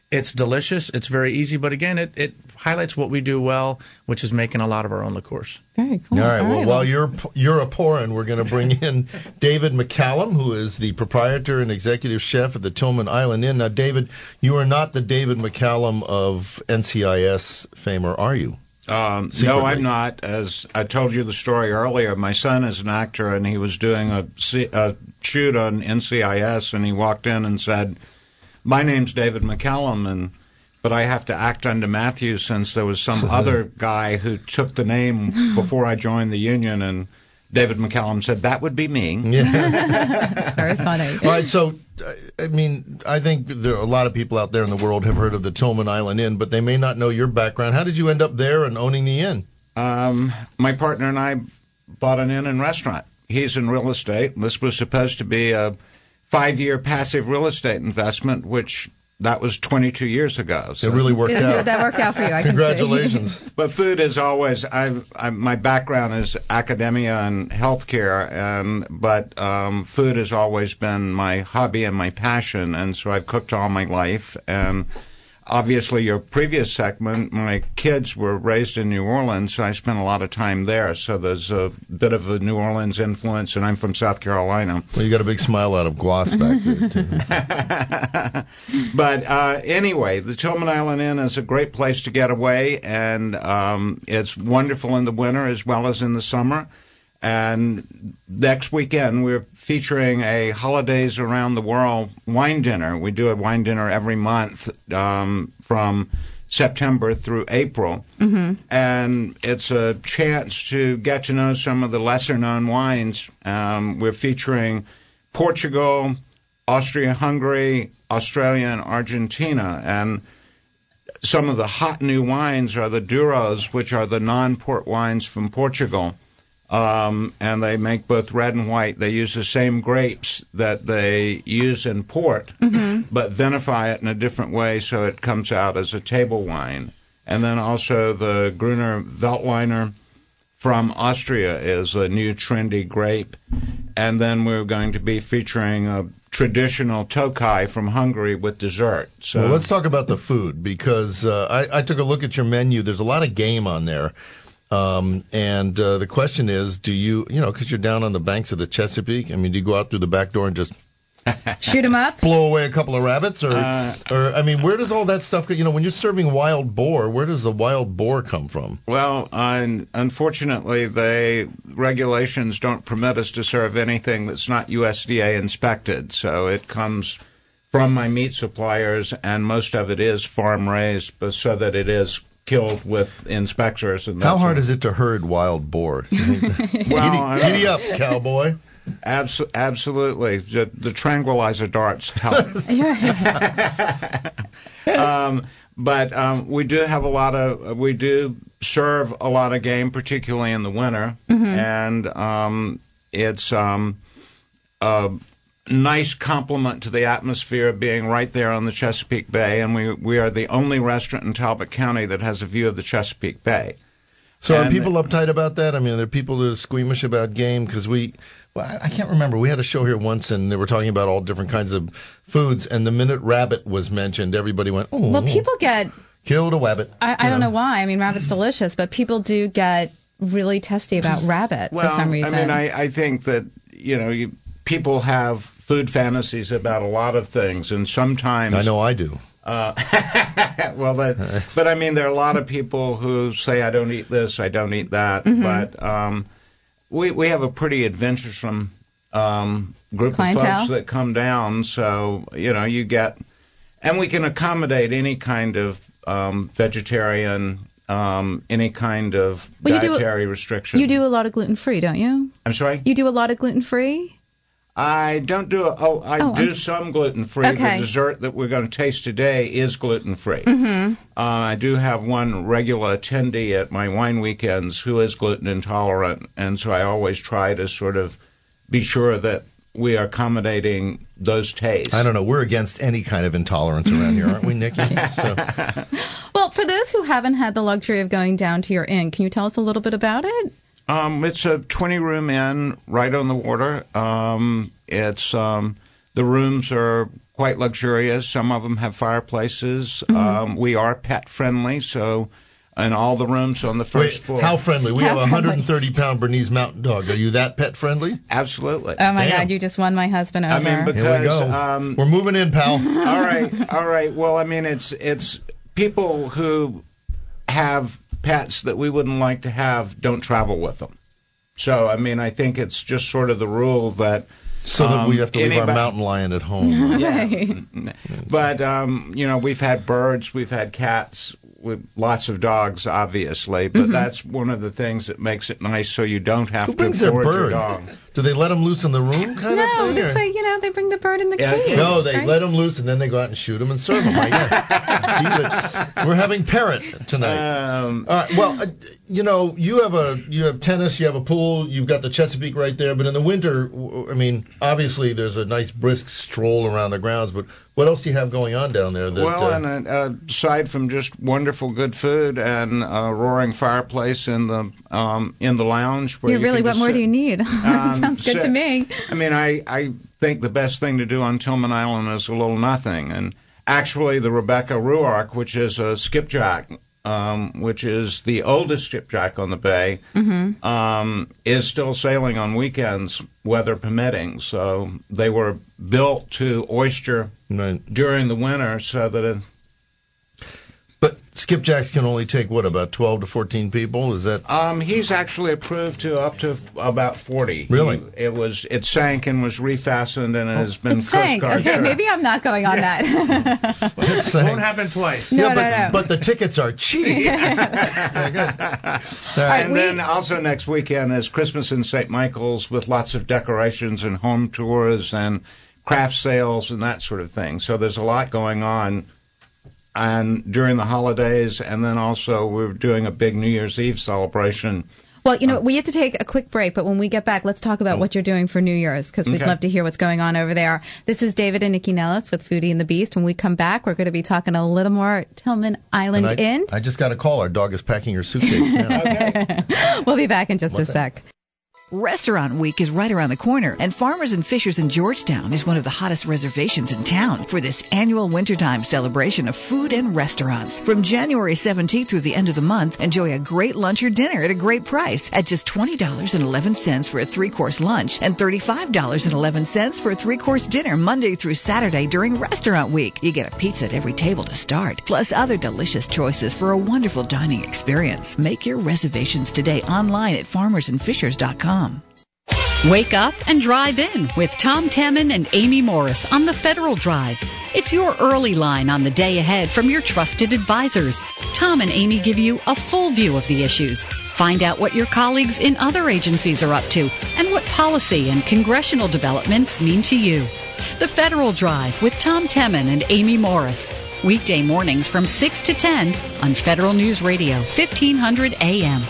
It's delicious. It's very easy, but again, it, it highlights what we do well, which is making a lot of our own liqueurs. Very cool. All right. All Well, right, while well- you're you're a pouring, we're going to bring in David McCallum, who is the proprietor and executive chef at the Tillman Island Inn. Now, David, you are not the David McCallum of N C I S fame, or are you? Um, Secretly. no, I'm not. As I told you the story earlier, my son is an actor, and he was doing a, C- a shoot on N C I S, and he walked in and said, "My name's David McCallum, and but I have to act under Matthew since there was some other guy who took the name before I joined the union." And David McCallum said, "That would be me." Yeah. Very funny. All right, so, uh, I mean, I think there are a lot of people out there in the world have heard of the Tillman Island Inn, but they may not know your background. How did you end up there and owning the inn? Um, my partner and I bought an inn and restaurant. He's in real estate. This was supposed to be a five-year passive real estate investment, which that was twenty-two years ago. So. It really worked It- out. that worked out for you, I can see. Congratulations. But food is always, I, I, my background is academia and healthcare, and but um, food has always been my hobby and my passion, and so I've cooked all my life. And obviously, your previous segment, my kids were raised in New Orleans, so I spent a lot of time there. So there's a bit of a New Orleans influence, and I'm from South Carolina. Well, you got a big smile out of Guas back there, too. But uh, anyway, the Tillman Island Inn is a great place to get away, and um, it's wonderful in the winter as well as in the summer. And next weekend, we're featuring a Holidays Around the World wine dinner. We do a wine dinner every month um, from September through April. Mm-hmm. And it's a chance to get to know some of the lesser-known wines. Um, we're featuring Portugal, Austria-Hungary, Australia, and Argentina. And some of the hot new wines are the Duros, which are the non-port wines from Portugal. Um, and they make both red and white. They use the same grapes that they use in port, Mm-hmm. but vinify it in a different way so it comes out as a table wine. And then also the Gruner Veltliner from Austria is a new trendy grape. And then we're going to be featuring a traditional Tokaj from Hungary with dessert. So Well, let's talk about the food, because uh, I, I took a look at your menu. There's a lot of game on there. Um, and uh, the question is, do you, you know, because you're down on the banks of the Chesapeake, I mean, do you go out through the back door and just shoot them up, blow away a couple of rabbits? Or, Uh, or I mean, where does all that stuff go? You know, when you're serving wild boar, where does the wild boar come from? Well, un- unfortunately, the regulations don't permit us to serve anything that's not U S D A inspected. So it comes from my meat suppliers, and most of it is farm raised, but so that it is killed with inspectors. And How hard is it to herd wild boar? Well, giddy, I- giddy up, cowboy. Abs- absolutely. The, the tranquilizer darts help. um, but um, we do have a lot of, we do serve a lot of game, particularly in the winter. Mm-hmm. And um, it's um, a nice compliment to the atmosphere of being right there on the Chesapeake Bay. And we, we are the only restaurant in Talbot County that has a view of the Chesapeake Bay. So are And- people uptight about that? I mean, are there people that are squeamish about game? Because we, well, I, I can't remember. We had a show here once, and they were talking about all different kinds of foods, and the minute rabbit was mentioned, everybody went, oh, Well, people get, killed a rabbit. I, I don't know why. I mean, rabbit's delicious, but people do get really testy about rabbit Well, for some reason. I mean, I, I think that, you know, you, people have food fantasies about a lot of things, and sometimes... I know I do. Uh, well, but, but I mean, there are a lot of people who say, I don't eat this, I don't eat that. Mhm. But um, we, we have a pretty adventuresome um, group Clientele. of folks that come down. So, you know, you get, and we can accommodate any kind of um, vegetarian, um, any kind of Well, you do- dietary restriction. You do a lot of gluten free, don't you? I'm sorry? You do a lot of gluten free? I don't do. Oh, I Oh, do I'm- some gluten free. Okay. The dessert that we're going to taste today is gluten free. Mm-hmm. Uh, I do have one regular attendee at my wine weekends who is gluten intolerant, and so I always try to sort of be sure that we are accommodating those tastes. I don't know. We're against any kind of intolerance around here, aren't we, Nikki? So, Well, for those who haven't had the luxury of going down to your inn, can you tell us a little bit about it? Um, it's a twenty-room inn right on the water. Um, it's um, the rooms are quite luxurious. Some of them have fireplaces. Mm-hmm. Um, we are pet friendly, so in all the rooms on the first Wait, floor. how friendly? We How have a friendly. one hundred thirty pound Bernese Mountain Dog. Are you that pet friendly? Absolutely. Oh my Damn. God! You just won my husband over. I mean, because Here we go. Um, We're moving in, pal. all right, all right. Well, I mean, it's it's people who have pets that we wouldn't like to have don't travel with them. So, I mean, I think it's just sort of the rule that So that um, we have to leave our anybody- mountain lion at home. Yeah. But, um, you know, we've had birds, we've had cats, with lots of dogs, obviously. But Mhm. that's one of the things that makes it nice so you don't have Who to brings their board your bird? dog. Do they let them loose in the room kind No, of thing? this or- way, you know, they bring the bird in the cage. No, they right? let them loose and then they go out and shoot them and serve them. We're having parrot tonight. Um, All right. Well, uh, you know, you have a you have tennis, you have a pool, you've got the Chesapeake right there. But in the winter, w- I mean, obviously there's a nice brisk stroll around the grounds. But what else do you have going on down there? That, well, uh, and uh, aside from just wonderful good food and a roaring fireplace in the um, in the lounge, where Yeah, you really, can what just more sit- do you need? Um, Sounds good sit- to me. I mean, I, I think the best thing to do on Tillman Island is a little nothing. And actually, the Rebecca Ruark, which is a skipjack, um, which is the oldest skipjack on the bay, Mm-hmm. um, is still sailing on weekends, weather permitting. So they were built to oyster during the winter so that it, but skipjacks can only take what, about twelve to fourteen people? Is that? Um, he's actually approved to up to about forty. Really? He- it was it sank and was refastened and has been It sank. Coast Guard Okay, certi- maybe I'm not going on that. It sank. Won't happen twice. No, yeah, but, no, no. but the tickets are cheap. And then also next weekend is Christmas in Saint Michael's with lots of decorations and home tours and craft sales and that sort of thing. So there's a lot going on. And during the holidays, and then also we're doing a big New Year's Eve celebration. Well, you know, we have to take a quick break, but when we get back, let's talk about what you're doing for New Year's, because we'd Okay. love to hear what's going on over there. This is David and Nikki Nellis with Foodie and the Beast. When we come back, we're going to be talking a little more Tillman Island And I, Inn. I just got a call. Our dog is packing her suitcase now. We'll be back in just One a thing. sec. Restaurant Week is right around the corner, and Farmers and Fishers in Georgetown is one of the hottest reservations in town for this annual wintertime celebration of food and restaurants. From January seventeenth through the end of the month, enjoy a great lunch or dinner at a great price at just twenty dollars and eleven cents for a three-course lunch and thirty-five dollars and eleven cents for a three-course dinner Monday through Saturday during Restaurant Week. You get a pizza at every table to start, plus other delicious choices for a wonderful dining experience. Make your reservations today online at farmers and fishers dot com. Wake up and drive in with Tom Temin and Amy Morris on the Federal Drive. It's your early line on the day ahead from your trusted advisors. Tom and Amy give you a full view of the issues. Find out what your colleagues in other agencies are up to and what policy and congressional developments mean to you. The Federal Drive with Tom Temin and Amy Morris. Weekday mornings from six to ten on Federal News Radio, fifteen hundred A M.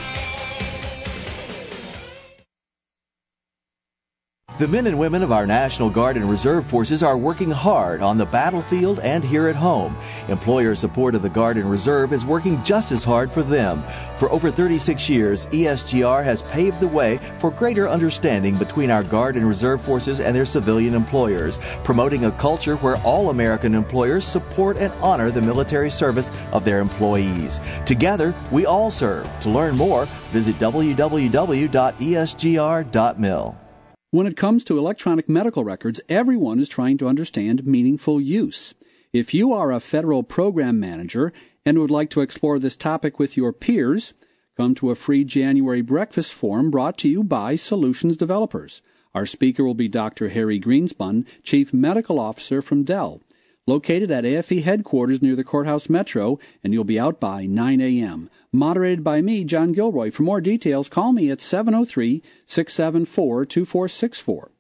The men and women of our National Guard and Reserve Forces are working hard on the battlefield and here at home. Employer support of the Guard and Reserve is working just as hard for them. For over thirty-six years, E S G R has paved the way for greater understanding between our Guard and Reserve Forces and their civilian employers, promoting a culture where all American employers support and honor the military service of their employees. Together, we all serve. To learn more, visit w w w dot e s g r dot mil. When it comes to electronic medical records, everyone is trying to understand meaningful use. If you are a federal program manager and would like to explore this topic with your peers, come to a free January breakfast forum brought to you by Solutions Developers. Our speaker will be Doctor Harry Greenspun, Chief Medical Officer from Dell. Located at A F E headquarters near the Courthouse Metro, and you'll be out by nine a.m. Moderated by me, John Gilroy. For more details, call me at seven oh three, six seven four, two four six four.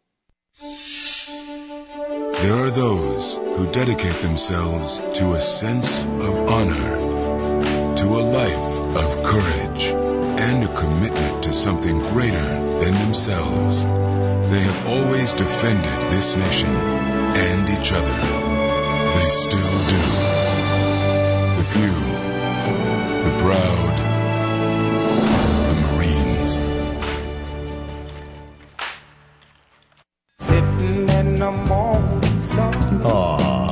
There are those who dedicate themselves to a sense of honor, to a life of courage, and a commitment to something greater than themselves. They have always defended this nation and each other. They still do. The few, the proud, the Marines. Aw.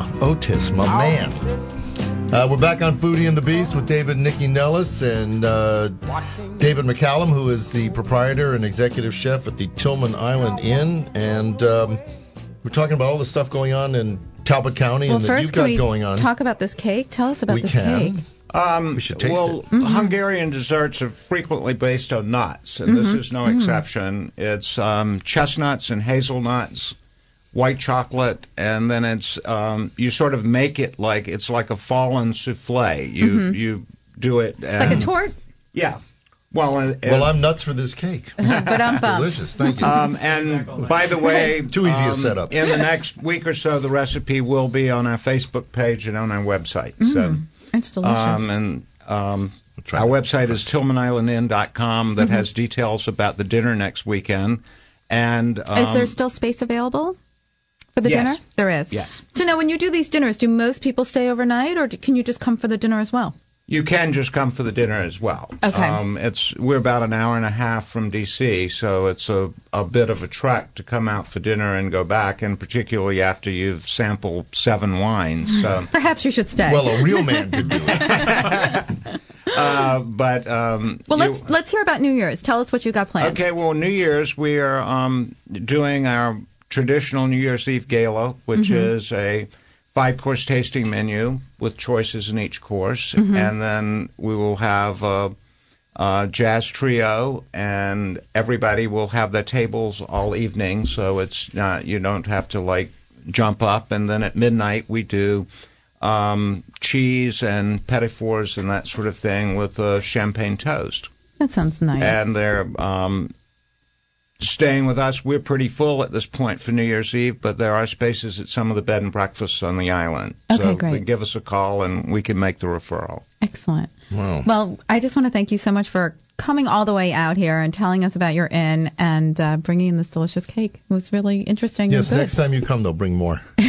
Nellis, my man. Uh, we're back on Foodie and the Beast with David and Nikki Nellis and uh, David McCallum, who is the proprietor and executive chef at the Tillman Island Inn. And um, we're talking about all the stuff going on in Talbot County well, and that first, you've can got we going on. Talk about this cake. Tell us about we this can. cake. Um, we should taste well, it. Mm-hmm. Hungarian desserts are frequently based on nuts, and mm-hmm. this is no mm-hmm. exception. It's um, chestnuts and hazelnuts, white chocolate, and then it's um, you sort of make it like it's like a fallen souffle. You mm-hmm. you do it. It's like a tort. Yeah. Well, uh, well, I'm nuts for this cake. But I'm fun. Delicious. Thank you. Um, and by the way, too easy um, a setup. In the next week or so, the recipe will be on our Facebook page and on our website. Mm, so it's delicious. Um, and um, our website is tillman island inn dot com that mm-hmm. has details about the dinner next weekend. And um, is there still space available for the yes. dinner? There is. Yes. So now, when you do these dinners, do most people stay overnight, or do, can you just come for the dinner as well? You can just come for the dinner as well. Okay. Um, it's we're about an hour and a half from D C, so it's a, a bit of a trek to come out for dinner and go back, and particularly after you've sampled seven wines. So. Perhaps you should stay. Well, a real man could do it. uh, but um, well, you, let's let's hear about New Year's. Tell us what you got planned. Okay. Well, New Year's we are um, doing our traditional New Year's Eve gala, which mm-hmm. is a five-course tasting menu with choices in each course, mm-hmm. and then we will have a, a jazz trio, and everybody will have their tables all evening, so it's not, you don't have to like jump up. And then at midnight we do um, cheese and petit fours and that sort of thing with a champagne toast. That sounds nice. And they're um, staying with us. We're pretty full at this point for New Year's Eve, but there are spaces at some of the bed and breakfasts on the island. Okay, so great. Give us a call and we can make the referral. Excellent. Wow. Well, I just want to thank you so much for coming all the way out here and telling us about your inn and uh, bringing in this delicious cake. It was really interesting. Yes, and good. Next time you come, they'll bring more. He's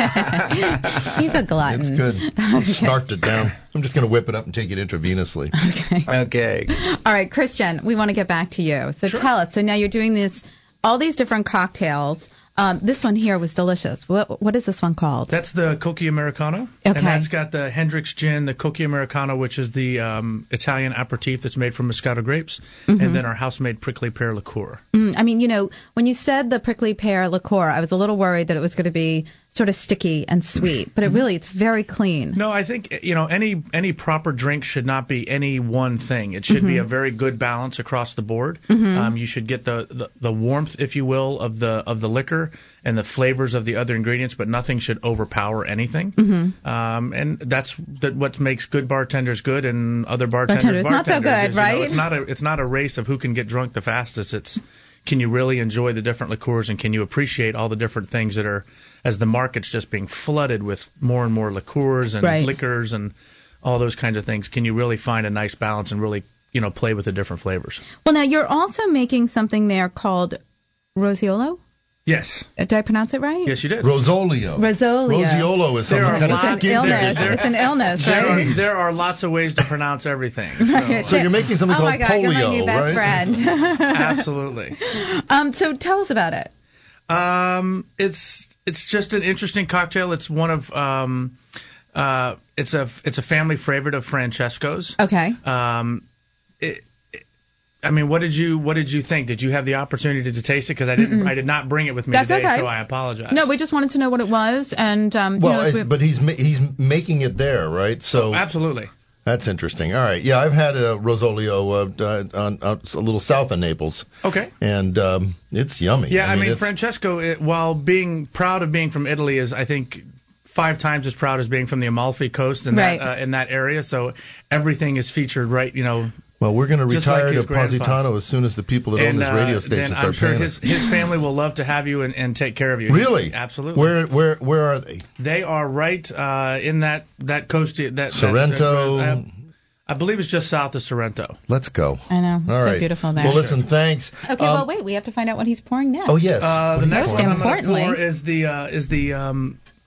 a glutton. It's good. I've snarfed it down. I'm just going to whip it up and take it intravenously. Okay. Okay. All right, Christian, we want to get back to you. So Sure. tell us. So now you're doing this, all these different cocktails. Um, this one here was delicious. What What is this one called? That's the Cocchi Americano. Okay. And that's got the Hendrick's Gin, the Cocchi Americano, which is the um, Italian aperitif that's made from Moscato grapes, Mm-hmm. and then our house-made prickly pear liqueur. Mm, I mean, you know, when you said the prickly pear liqueur, I was a little worried that it was going to be sort of sticky and sweet, but it really, it's very clean. No, I think, you know, any any proper drink should not be any one thing. It should Mm-hmm. be a very good balance across the board. Mhm. Um, you should get the, the, the warmth, if you will, of the of the liquor and the flavors of the other ingredients, but nothing should overpower anything. Mm-hmm. Um, and that's that what makes good bartenders good and other bartenders Bartenders not so bartenders. good, is, you know, right? it's not a it's not a race of who can get drunk the fastest. It's can you really enjoy the different liqueurs and can you appreciate all the different things that are, as the market's just being flooded with more and more liqueurs and Right. liquors and all those kinds of things, can you really find a nice balance and really, you know, play with the different flavors? Well, now you're also making something there called Rosiolo. Yes. Uh, Did I pronounce it right? Yes, you did. Rosolio. Rosolio. Rosiolo is There something are kind of lots- It's an illness. there- It's an illness, There right? are, there are lots of ways to pronounce everything. So. So you're making something oh called my God, you're my new polio, best right? friend. Absolutely. um, so tell us about it. Um, it's it's just an interesting cocktail. It's one of um, uh, it's a it's a family favorite of Francesco's. Okay. Um, it, it- I mean, what did you what did you think? Did you have the opportunity to taste it? Because I didn't. Mm-mm. I did not bring it with me That's today, okay. so I apologize. No, we just wanted to know what it was, and um, Well, you know, as it- we- but he's ma- he's making it there, right? So Absolutely. that's interesting. All right, yeah, I've had a Rosolio uh, uh, on, on a little south of Naples. Okay. And um, it's yummy. Yeah, I mean, it's- Francesco, it, while being proud of being from Italy, is I think five times as proud as being from the Amalfi Coast and Right. that uh, in that area. So everything is featured right. You know. Well, we're going to just retire like his to Positano grandfather. as soon as the people that own And, this radio uh, station then start I'm sure paying his us. his family will love to have you and, and take care of you. Really? He's- absolutely. Where where where are they? They are right uh, in that that coast. That, that Sorrento? that- uh, I believe it's just south of Sorrento. Let's go. I know. All so right. beautiful there. Well, listen, thanks. Okay, Um, well, wait. We have to find out what he's pouring next. Oh, yes. Uh, What the are you next Most one I'm going to importantly- pour is the uh, is the um,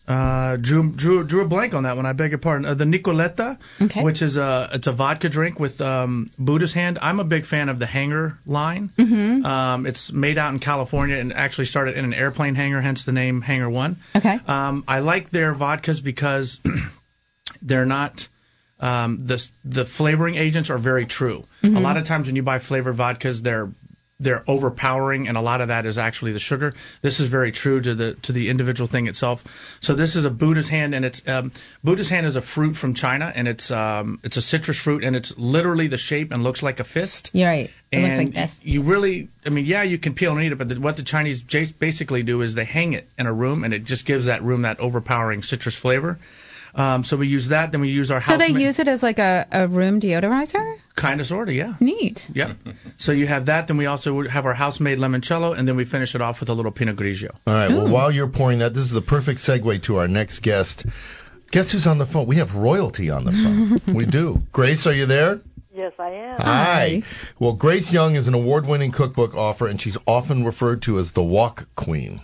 Uh, drew, drew drew a blank on that one. I beg your pardon. Uh, the Nicoletta, Okay. which is a it's a vodka drink with um, Buddha's hand. I'm a big fan of the hanger line. Mhm. Um, it's made out in California and actually started in an airplane hangar, hence the name Hanger One. Okay. Um, I like their vodkas because they're not. Um, the the flavoring agents are very true. Mhm. A lot of times when you buy flavored vodkas, they're they're overpowering, and a lot of that is actually the sugar. This is very true to the to the individual thing itself. So this is a Buddha's hand, and it's um, Buddha's hand is a fruit from China, and it's um, it's a citrus fruit, and it's literally the shape and looks like a fist. You're right. It looks And like this. you really, I mean, yeah, you can peel and eat it, but the, what the Chinese j- basically do is they hang it in a room, and it just gives that room that overpowering citrus flavor. Um, so we use that. Then we use our So house. they use it as like a, a room deodorizer? Kind of, sort of, yeah. Neat. Yep. So you have that. Then we also would have our house-made limoncello, and then we finish it off with a little Pinot Grigio. All right. Well, while you're pouring that, this is the perfect segue to our next guest. Guess who's on the phone? We have royalty on the phone. We do. Grace, are you there? Yes, I am. Hi. Well, Grace Young is an award-winning cookbook author, and she's often referred to as the Wok Queen.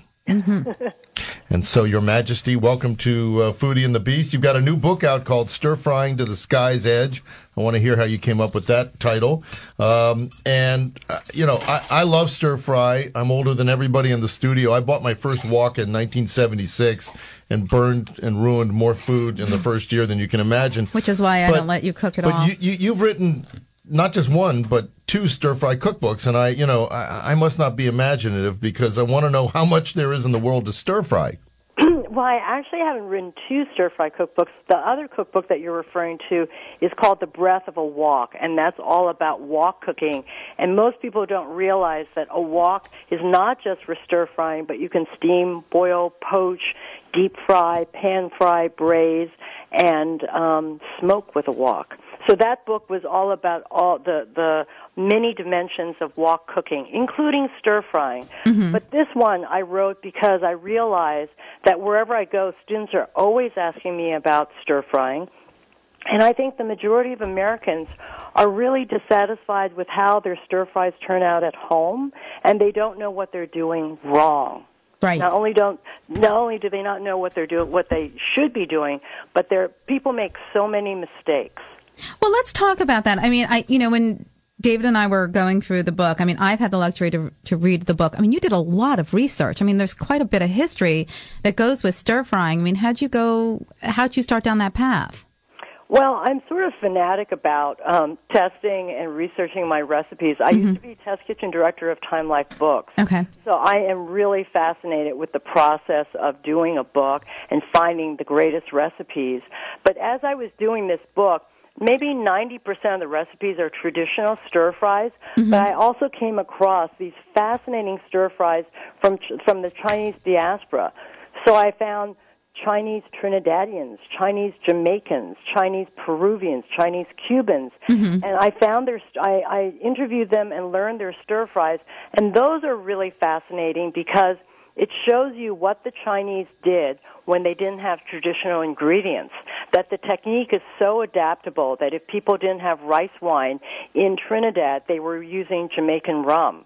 And so, Your Majesty, welcome to uh, Foodie and the Beast. You've got a new book out called Stir Frying to the Sky's Edge. I want to hear how you came up with that title. Um, and, uh, you know, I, I love stir fry. I'm older than everybody in the studio. I bought my first wok in nineteen seventy-six and burned and ruined more food in the first year than you can imagine. Which is why I But- don't let you cook at But all. you, you, you've written not just one, but two stir-fry cookbooks, and I, you know, I, I must not be imaginative because I want to know how much there is in the world to stir-fry. Well, I actually haven't written two stir-fry cookbooks. The other cookbook that you're referring to is called The Breath of a Wok, and that's all about wok cooking. And most people don't realize that a wok is not just for stir-frying, but you can steam, boil, poach, deep fry, pan fry, braise, and um, smoke with a wok. So that book was all about all the, the many dimensions of wok cooking, including stir-frying. Mm-hmm. But this one I wrote because I realized that wherever I go, students are always asking me about stir-frying. And I think the majority of Americans are really dissatisfied with how their stir-fries turn out at home, and they don't know what they're doing wrong. Right. Not only don't, not only do they not know what they're doing, what they should be doing, but they're, people make so many mistakes. Well, let's talk about that. I mean, I, you know, when David and I were going through the book, I mean, I've had the luxury to to read the book. I mean, you did a lot of research. I mean, there's quite a bit of history that goes with stir frying. I mean, how'd you go, how'd you start down that path? Well, I'm sort of fanatic about um, testing and researching my recipes. I Mm-hmm. used to be test kitchen director of Time Life Books. Okay. So I am really fascinated with the process of doing a book and finding the greatest recipes. But as I was doing this book, maybe ninety percent of the recipes are traditional stir-fries, Mm-hmm. but I also came across these fascinating stir-fries from from the Chinese diaspora. So I found Chinese Trinidadians, Chinese Jamaicans, Chinese Peruvians, Chinese Cubans, Mm-hmm. and I found their. I, I interviewed them and learned their stir-fries, and those are really fascinating because it shows you what the Chinese did when they didn't have traditional ingredients, that the technique is so adaptable that if people didn't have rice wine in Trinidad, they were using Jamaican rum.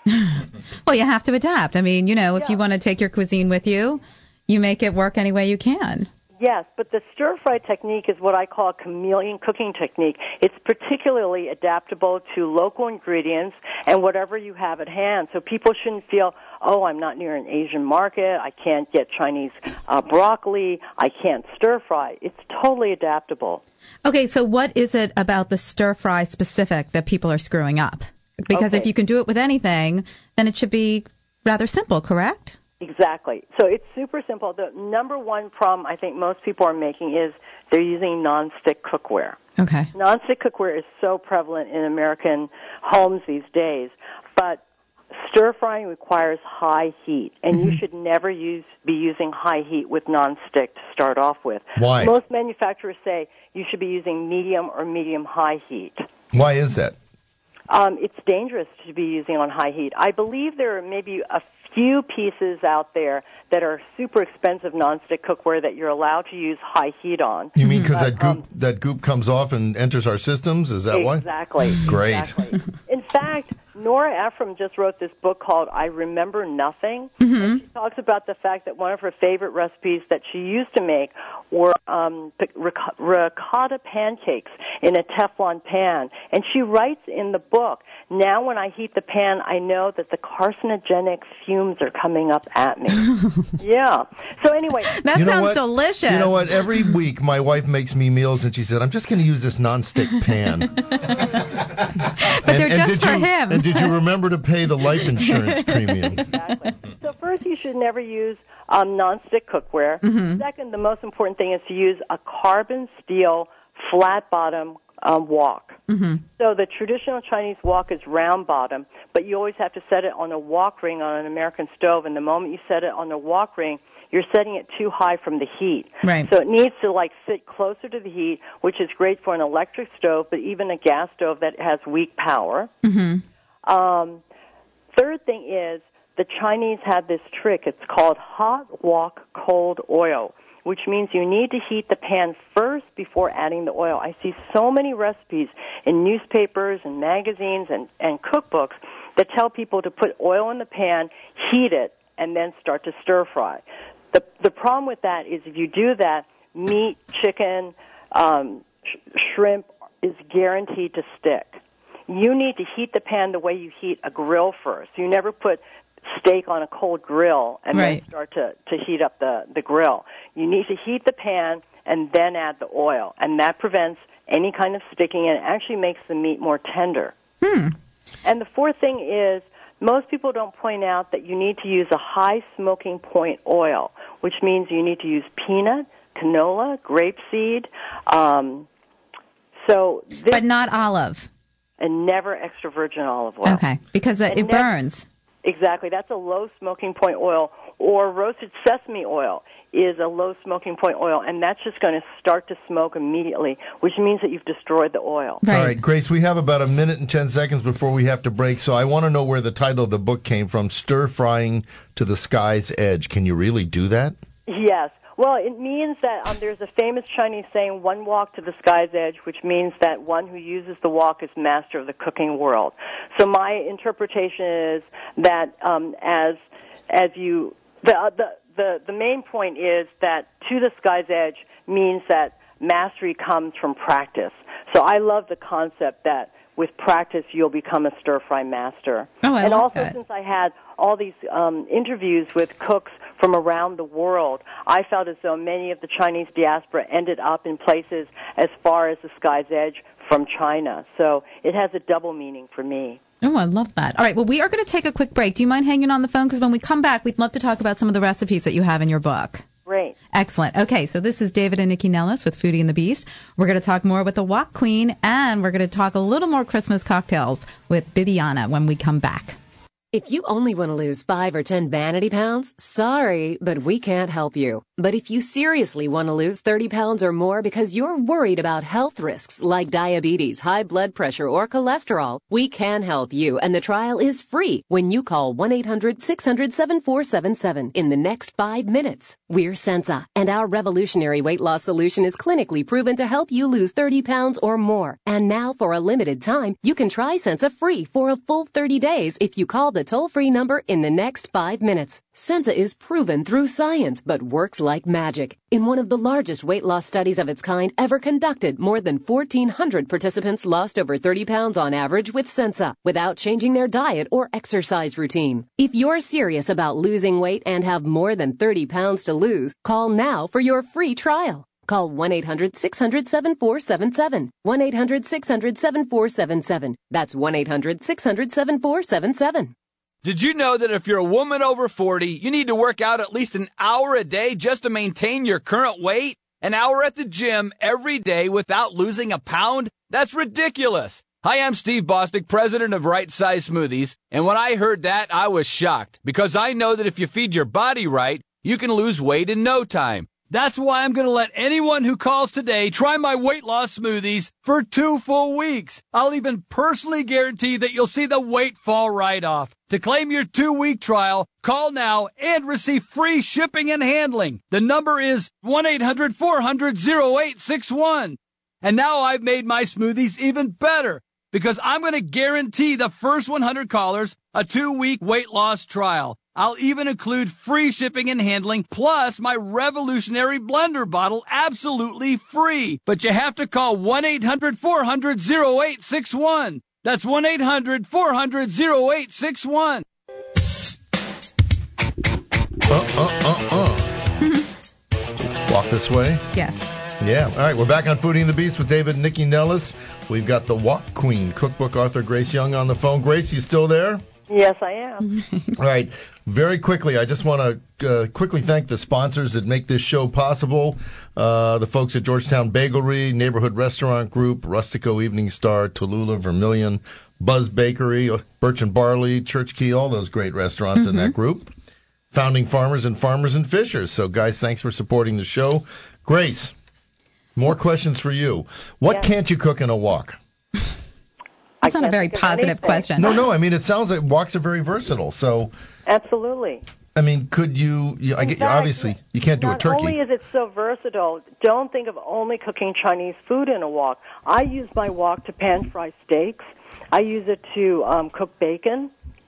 Well, you have to adapt. I mean, you know, if you want to take your cuisine with you, you make it work any way you can. Yes, but the stir-fry technique is what I call a chameleon cooking technique. It's particularly adaptable to local ingredients and whatever you have at hand. So people shouldn't feel, oh, I'm not near an Asian market, I can't get Chinese uh, broccoli, I can't stir-fry. It's totally adaptable. Okay, so what is it about the stir fry specific that people are screwing up? Because Okay. if you can do it with anything, then it should be rather simple, correct? Exactly. So it's super simple. The number one problem I think most people are making is they're using nonstick cookware. Okay. Nonstick cookware is so prevalent in American homes these days, but stir frying requires high heat, and Mm-hmm. you should never use be using high heat with nonstick to start off with. Why? Most manufacturers say you should be using medium or medium high heat. Why is that? Um, it's dangerous to be using on high heat. I believe there are maybe a few pieces out there that are super expensive nonstick cookware that you're allowed to use high heat on. You mean because that But, um, goop that goop comes off and enters our systems? Is that why? Exactly. Great. Exactly. In fact, Nora Ephraim just wrote this book called I Remember Nothing. Mm-hmm. And she talks about the fact that one of her favorite recipes that she used to make were um, ric- ricotta pancakes in a Teflon pan. And she writes in the book, now when I heat the pan, I know that the carcinogenic fumes are coming up at me. Yeah. So anyway. That You know sounds what? delicious. You know what? Every week my wife makes me meals and she said, I'm just going to use this nonstick pan. But they're just did for you, him. And did you remember to pay the life insurance premium? Exactly. So first, you should never use um, nonstick cookware. Mm-hmm. Second, the most important thing is to use a carbon steel flat bottom um, wok. Mm-hmm. So the traditional Chinese wok is round bottom, but you always have to set it on a wok ring on an American stove. And the moment you set it on the wok ring, you're setting it too high from the heat. Right. So it needs to like sit closer to the heat, which is great for an electric stove, but even a gas stove that has weak power. Mm-hmm. Um, third thing is the Chinese have this trick. It's called hot wok cold oil, which means you need to heat the pan first before adding the oil. I see so many recipes in newspapers and magazines and, and cookbooks that tell people to put oil in the pan, heat it, and then start to stir fry. The the problem with that is if you do that, meat, chicken, um, sh- shrimp is guaranteed to stick. You need to heat the pan the way you heat a grill first. You never put steak on a cold grill and Right. then start to, to heat up the, the grill. You need to heat the pan and then add the oil, and that prevents any kind of sticking and actually makes the meat more tender. Hmm. And the fourth thing is most people don't point out that you need to use a high smoking point oil, which means you need to use peanut, canola, grapeseed. Um, so this, But not olive. and never extra virgin olive oil. Okay, because uh, And it never- burns. Exactly. That's a low smoking point oil. Or roasted sesame oil is a low smoking point oil, and that's just going to start to smoke immediately, which means that you've destroyed the oil. Right. All right, Grace, we have about a minute and ten seconds before we have to break, so I want to know where the title of the book came from, Stir Frying to the Sky's Edge. Can you really do that? Yes. Well, it means that um, there's a famous Chinese saying, one walk to the sky's edge, which means that one who uses the wok is master of the cooking world. So my interpretation is that um, as as you, the, the, the, the main point is that to the sky's edge means that mastery comes from practice. So I love the concept that with practice you'll become a stir-fry master. Oh, I and like also that. since I had all these um, interviews with cooks from around the world, I felt as though many of the Chinese diaspora ended up in places as far as the sky's edge from China. So it has a double meaning for me. Oh, I love that. All right, well, we are going to take a quick break. Do you mind hanging on the phone? Because when we come back, we'd love to talk about some of the recipes that you have in your book. Great. Excellent. Okay, so this is David and Nikki Nellis with Foodie and the Beast. We're going to talk more with the Wok Queen, and we're going to talk a little more Christmas cocktails with Bibiana when we come back. If you only want to lose five or ten vanity pounds, sorry, but we can't help you. But if you seriously want to lose thirty pounds or more because you're worried about health risks like diabetes, high blood pressure, or cholesterol, we can help you, and the trial is free when you call one eight hundred six hundred seven four seven seven in the next five minutes. We're Sensa, and our revolutionary weight loss solution is clinically proven to help you lose thirty pounds or more. And now, for a limited time, you can try Sensa free for a full thirty days if you call the toll-free number in the next five minutes. Sensa is proven through science, but works like magic. In one of the largest weight loss studies of its kind ever conducted, more than fourteen hundred participants lost over thirty pounds on average with Sensa without changing their diet or exercise routine. If you're serious about losing weight and have more than thirty pounds to lose, call now for your free trial. Call one eight hundred six hundred seven four seven seven. one eight hundred six hundred seven four seven seven. That's one eight hundred six hundred seven four seven seven. Did you know that if you're a woman over forty, you need to work out at least an hour a day just to maintain your current weight? An hour at the gym every day without losing a pound? That's ridiculous. Hi, I'm Steve Bostic, president of Right Size Smoothies, and when I heard that, I was shocked, because I know that if you feed your body right, you can lose weight in no time. That's why I'm going to let anyone who calls today try my weight loss smoothies for two full weeks. I'll even personally guarantee that you'll see the weight fall right off. To claim your two-week trial, call now and receive free shipping and handling. The number is one eight hundred four hundred oh eight six one. And now I've made my smoothies even better. because I'm going to guarantee the first one hundred callers a two-week weight loss trial. I'll even include free shipping and handling, plus my revolutionary blender bottle absolutely free. But you have to call one eight hundred four hundred oh eight six one. That's one eight hundred four hundred oh eight six one. Uh, uh, uh, uh. Walk this way? Yes. Yeah. All right, we're back on Foodie and the Beast with David and Nikki Nellis. We've got the Wok Queen, cookbook author Grace Young on the phone. Grace, you still there? Yes, I am. All right. Very quickly, I just want to uh, quickly thank the sponsors that make this show possible. Uh, the folks at Georgetown Bagelry, Neighborhood Restaurant Group, Rustico Evening Star, Tallulah, Vermilion, Buzz Bakery, Birch and Barley, Church Key, all those great restaurants mm-hmm. in that group. Founding Farmers and Farmers and Fishers. So, guys, thanks for supporting the show. Grace, more questions for you. What yeah. can't you cook in a wok? That's not a very positive question. No, no. I mean, it sounds like woks are very versatile. So, absolutely. I mean, could you? you I get fact, obviously you can't do a turkey. Not only is it so versatile, don't think of only cooking Chinese food in a wok. I use my wok to pan fry steaks. I use it to um, cook bacon.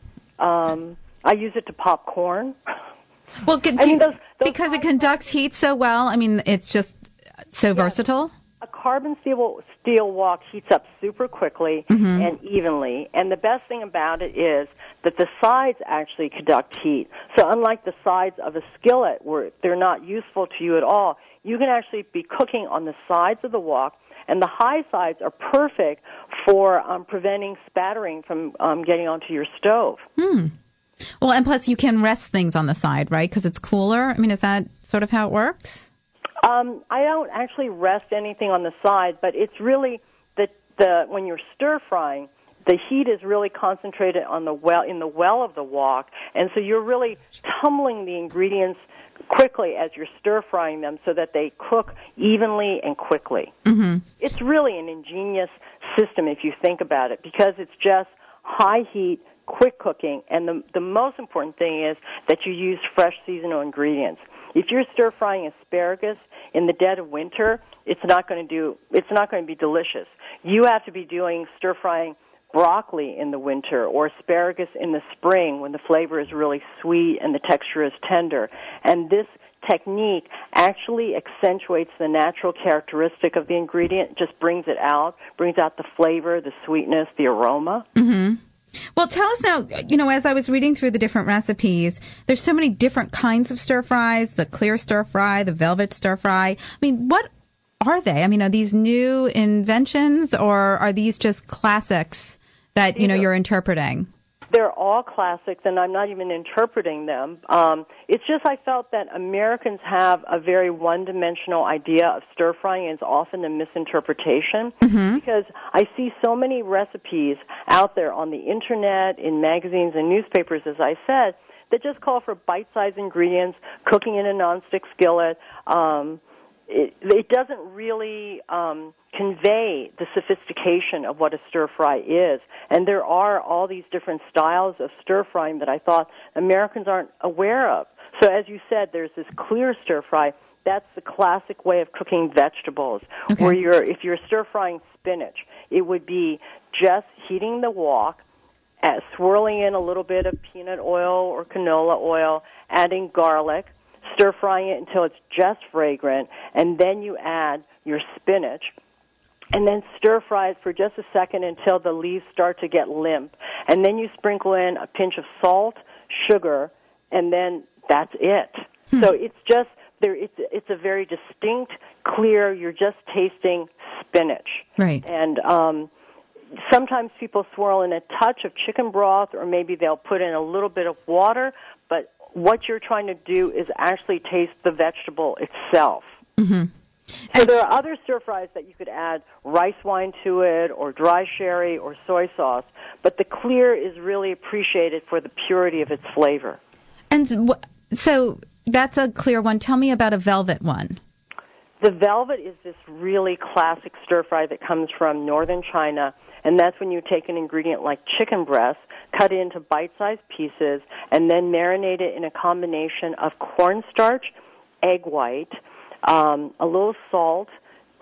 Um, I use it to pop corn. Well, could I you, mean, those, those because it conducts heat so well. I mean, it's just so yeah. versatile. A carbon steel steel wok heats up super quickly mm-hmm. and evenly, and the best thing about it is that the sides actually conduct heat. So unlike the sides of a skillet where they're not useful to you at all, you can actually be cooking on the sides of the wok, and the high sides are perfect for um, preventing spattering from um, getting onto your stove. Hmm. Well, and plus you can rest things on the side, right, because it's cooler? I mean, is that sort of how it works? Um, I don't actually rest anything on the side, but it's really the the when you're stir frying, the heat is really concentrated on the well in the well of the wok, and so you're really tumbling the ingredients quickly as you're stir frying them so that they cook evenly and quickly. Mm-hmm. It's really an ingenious system if you think about it, because it's just high heat, quick cooking, and the the most important thing is that you use fresh seasonal ingredients. If you're stir frying asparagus in the dead of winter, it's not going to do. It's not going to be delicious. You have to be doing stir frying broccoli in the winter or asparagus in the spring when the flavor is really sweet and the texture is tender. And this technique actually accentuates the natural characteristic of the ingredient, just brings it out, brings out the flavor, the sweetness, the aroma. Mm-hmm. Well, tell us now, you know, as I was reading through the different recipes, there's so many different kinds of stir fries, the clear stir fry, the velvet stir fry. I mean, what are they? I mean, are these new inventions or are these just classics that, you know, you're interpreting? They're all classics, and I'm not even interpreting them. Um, it's just I felt that Americans have a very one-dimensional idea of stir-frying, and it's often a misinterpretation, mm-hmm. because I see so many recipes out there on the Internet, in magazines and newspapers, as I said, that just call for bite-sized ingredients, cooking in a nonstick skillet. Um, it, it doesn't really um, convey the sophistication of what a stir-fry is. And there are all these different styles of stir-frying that I thought Americans aren't aware of. So as you said, there's this clear stir-fry. That's the classic way of cooking vegetables, okay. where you're, if you're stir-frying spinach, it would be just heating the wok, uh, swirling in a little bit of peanut oil or canola oil, adding garlic, stir-frying it until it's just fragrant, and then you add your spinach, and then stir-fry it for just a second until the leaves start to get limp. And then you sprinkle in a pinch of salt, sugar, and then that's it. Hmm. So it's just, there. It's, it's a very distinct, clear, you're just tasting spinach. Right. And um, sometimes people swirl in a touch of chicken broth, or maybe they'll put in a little bit of water, but what you're trying to do is actually taste the vegetable itself. Mm-hmm. So there are other stir-fries that you could add rice wine to it, or dry sherry, or soy sauce, but the clear is really appreciated for the purity of its flavor. And so that's a clear one. Tell me about a velvet one. The velvet is this really classic stir-fry that comes from northern China, and that's when you take an ingredient like chicken breast, cut it into bite-sized pieces, and then marinate it in a combination of cornstarch, egg white, um, a little salt,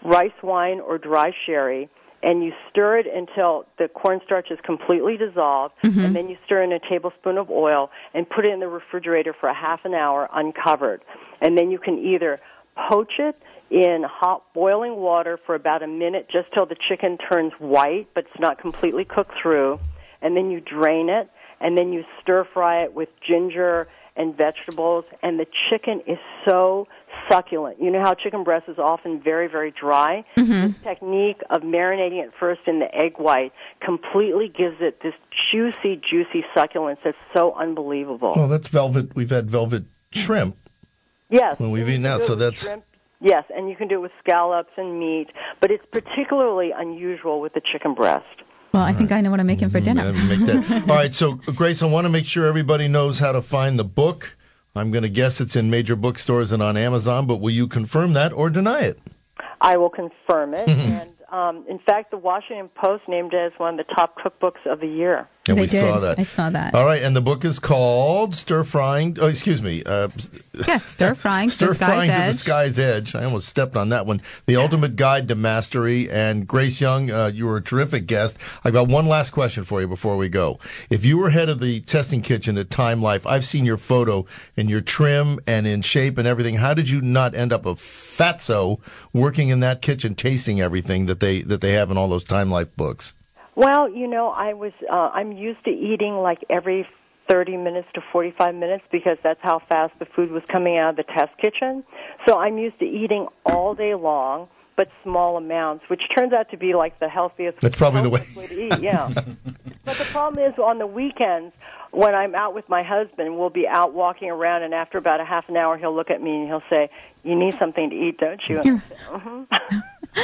rice wine or dry sherry, and you stir it until the cornstarch is completely dissolved, mm-hmm. and then you stir in a tablespoon of oil and put it in the refrigerator for a half an hour uncovered. And then you can either poach it in hot boiling water for about a minute just till the chicken turns white, but it's not completely cooked through, and then you drain it, and then you stir fry it with ginger and vegetables, and the chicken is so succulent. You know how chicken breast is often very, very dry? Mm-hmm. This technique of marinating it first in the egg white completely gives it this juicy, juicy succulence that's so unbelievable. Well, that's velvet. We've had velvet shrimp. Yes. When we've eaten out, so that's... Shrimp. Yes, and you can do it with scallops and meat, but it's particularly unusual with the chicken breast. Well, I think I know what I'm making for dinner. Yeah, make that. All right, so, Grace, I want to make sure everybody knows how to find the book. I'm going to guess it's in major bookstores and on Amazon, but will you confirm that or deny it? I will confirm it. and um, in fact, the Washington Post named it as one of the top cookbooks of the year. And they we did. saw that. I saw that. All right, and the book is called Stir Frying. Oh, excuse me. Uh, yes, Stir Frying to Stir the Sky's Frying Edge. to the Sky's Edge. I almost stepped on that one. The Ultimate Guide to Mastery. And Grace Young, uh, you were a terrific guest. I've got one last question for you before we go. If you were head of the testing kitchen at Time Life, I've seen your photo and your trim and in shape and everything. How did you not end up a fatso working in that kitchen, tasting everything that they that they have in all those Time Life books? Well, you know, I was, uh, I'm used to eating like every thirty minutes to forty-five minutes because that's how fast the food was coming out of the test kitchen. So I'm used to eating all day long, but small amounts, which turns out to be like the healthiest, that's probably the way. way to eat, yeah. But the problem is on the weekends, when I'm out with my husband, we'll be out walking around, and after about a half an hour, he'll look at me and he'll say, "You need something to eat, don't you?" And I say, mm-hmm.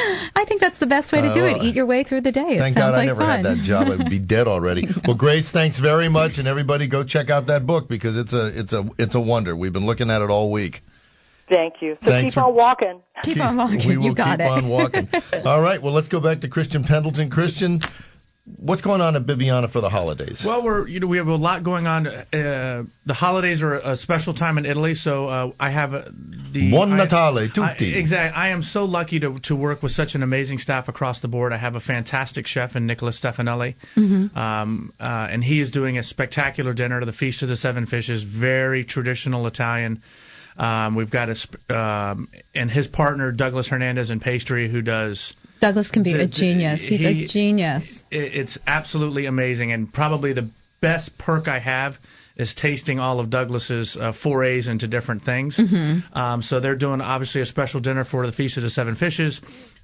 I think that's the best way to do it. Eat your way through the day. It Thank sounds God like I never fun. had that job. I would be dead already. Yeah. Well, Grace, thanks very much, and everybody go check out that book because it's a it's a it's a wonder. We've been looking at it all week. Thank you. So Thanks keep for, on walking. Keep, keep on walking. We will you got keep it. on walking. All right. Well, let's go back to Christian Pendleton. Christian, what's going on at Bibbiana for the holidays? Well, we're you know we have a lot going on. Uh, the holidays are a special time in Italy, so uh, I have uh, the Buon I, Natale tutti. I, exactly. I am so lucky to to work with such an amazing staff across the board. I have a fantastic chef in Nicola Stefanelli, mm-hmm. um, uh, and he is doing a spectacular dinner to the Feast of the Seven Fishes, very traditional Italian. Um, we've got a um, and his partner Douglas Hernandez in pastry, who does. Douglas can be d- a genius. He's he, a genius. It's absolutely amazing, and probably the best perk I have is tasting all of Douglas's uh, forays into different things. Mm-hmm. Um, so they're doing obviously a special dinner for the Feast of the Seven Fishes.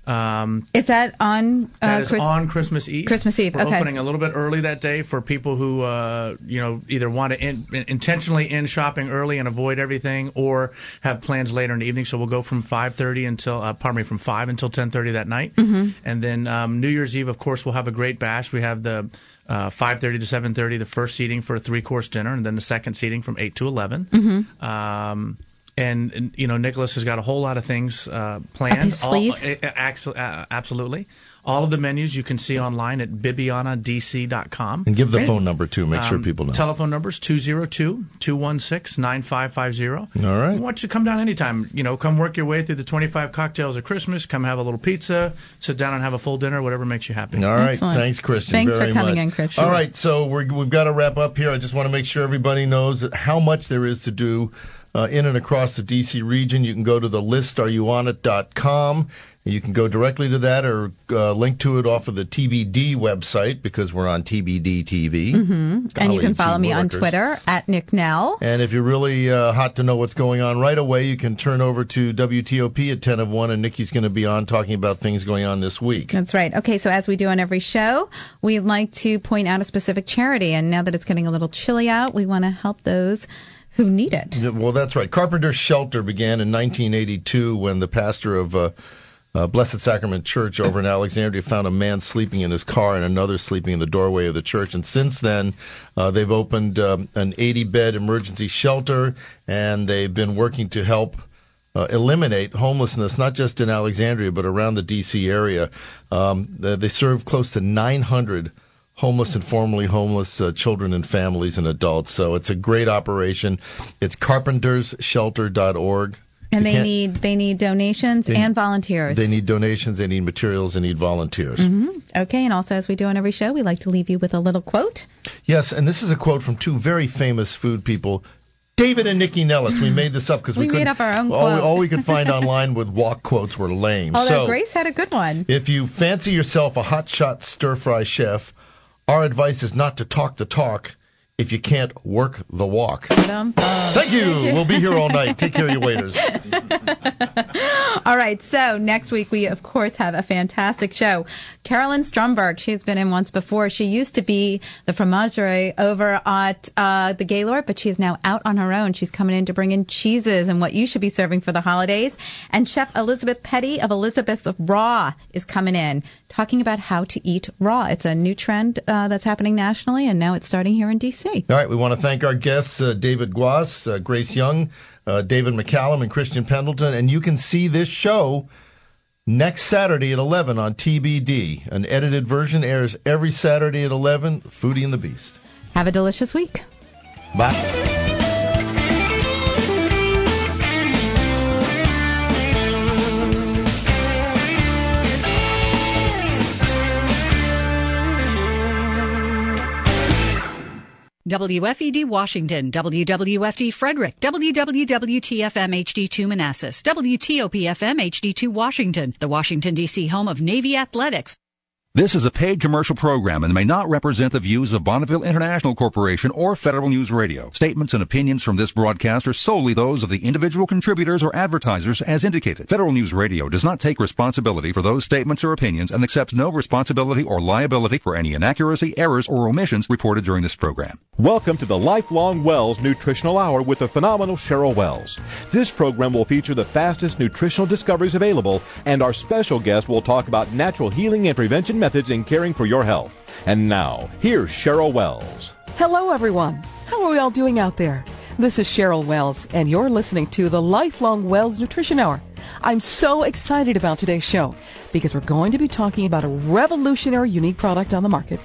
Um, is that on? Uh, that is Chris- on Christmas Eve. Christmas Eve. We're okay. opening a little bit early that day for people who, uh, you know, either want to in, intentionally end shopping early and avoid everything, or have plans later in the evening. So we'll go from five thirty until, uh, pardon me, from five until ten thirty that night, mm-hmm. and then um, New Year's Eve, of course, we'll have a great bash. We have the uh, five thirty to seven thirty, the first seating for a three course dinner, and then the second seating from eight to eleven. Mm-hmm. Um, And, and, you know, Nicholas has got a whole lot of things uh, planned. Up his sleeve? All, uh, absolutely. All of the menus you can see online at Bibbiana D C dot com. And give the Great. phone number, too. Make um, sure people know. Telephone number is two oh two, two one six, nine five five zero. All right. We want you to come down anytime. You know, come work your way through the twenty-five cocktails of Christmas. Come have a little pizza. Sit down and have a full dinner, whatever makes you happy. All right. Excellent. Thanks, Christian. Thanks very for coming much. in, Christian. All right. So we're, we've got to wrap up here. I just want to make sure everybody knows how much there is to do Uh, in and across the D C region. You can go to the list are you on it dot com. You can go directly to that or uh, link to it off of the T B D website because we're on T B D T V. Mm-hmm. And you can follow me on workers. Twitter at Nick Nell. And if you're really uh, hot to know what's going on right away, you can turn over to W T O P at ten of one, and Nikki's going to be on talking about things going on this week. That's right. Okay, so as we do on every show, we'd like to point out a specific charity. And now that it's getting a little chilly out, we want to help those who need it. Yeah, well, that's right. Carpenter's Shelter began in nineteen eighty-two when the pastor of uh, uh, Blessed Sacrament Church over in Alexandria found a man sleeping in his car and another sleeping in the doorway of the church. And since then, uh, they've opened um, an eighty-bed emergency shelter, and they've been working to help Uh, eliminate homelessness, not just in Alexandria, but around the D C area. Um, they, they serve close to nine hundred homeless and formerly homeless uh, children and families and adults. So it's a great operation. It's carpenters shelter dot org. And You they can't- need they need donations They- and volunteers. They need donations, they need materials, they need volunteers. hmm Okay, and also as we do on every show, we like to leave you with a little quote. Yes, and this is a quote from two very famous food people, David and Nikki Nellis. We made this up because we, We couldn't. made up our own all, we- quote. all we could find online with walk quotes were lame. Although so, Grace had a good one. if you fancy yourself a hotshot stir-fry chef, our advice is not to talk the talk if you can't work the walk. Thank Thank you. We'll be here all night. Take care of your waiters. All right, so next week we, of course, have a fantastic show. Carolyn Stromberg, she's been in once before. She used to be the fromagerie over at uh, the Gaylord, but she's now out on her own. She's coming in to bring in cheeses and what you should be serving for the holidays. And Chef Elizabeth Petty of Elizabeth Raw is coming in, talking about how to eat raw. It's a new trend uh, that's happening nationally, and now it's starting here in D C All right, we want to thank our guests, uh, David Guas, uh, Grace Young, uh, David McCallum, and Christian Pendleton. And you can see this show next Saturday at eleven on T B D. An edited version airs every Saturday at eleven, Foodie and the Beast. Have a delicious week. Bye. W F E D Washington, W W F D Frederick, W W W T F M H D two Manassas, W T O P F M H D two Washington, the Washington, D C home of Navy Athletics. This is a paid commercial program and may not represent the views of Bonneville International Corporation or Federal News Radio. Statements and opinions from this broadcast are solely those of the individual contributors or advertisers as indicated. Federal News Radio does not take responsibility for those statements or opinions and accepts no responsibility or liability for any inaccuracy, errors, or omissions reported during this program. Welcome to the Lifelong Wells Nutritional Hour with the phenomenal Cheryl Wells. This program will feature the fastest nutritional discoveries available, and our special guest will talk about natural healing and prevention methods in caring for your health. And now, here's Cheryl Wells. Hello, everyone. How are we all doing out there? This is Cheryl Wells, and you're listening to the Lifelong Wells Nutrition Hour. I'm so excited about today's show because we're going to be talking about a revolutionary, unique product on the market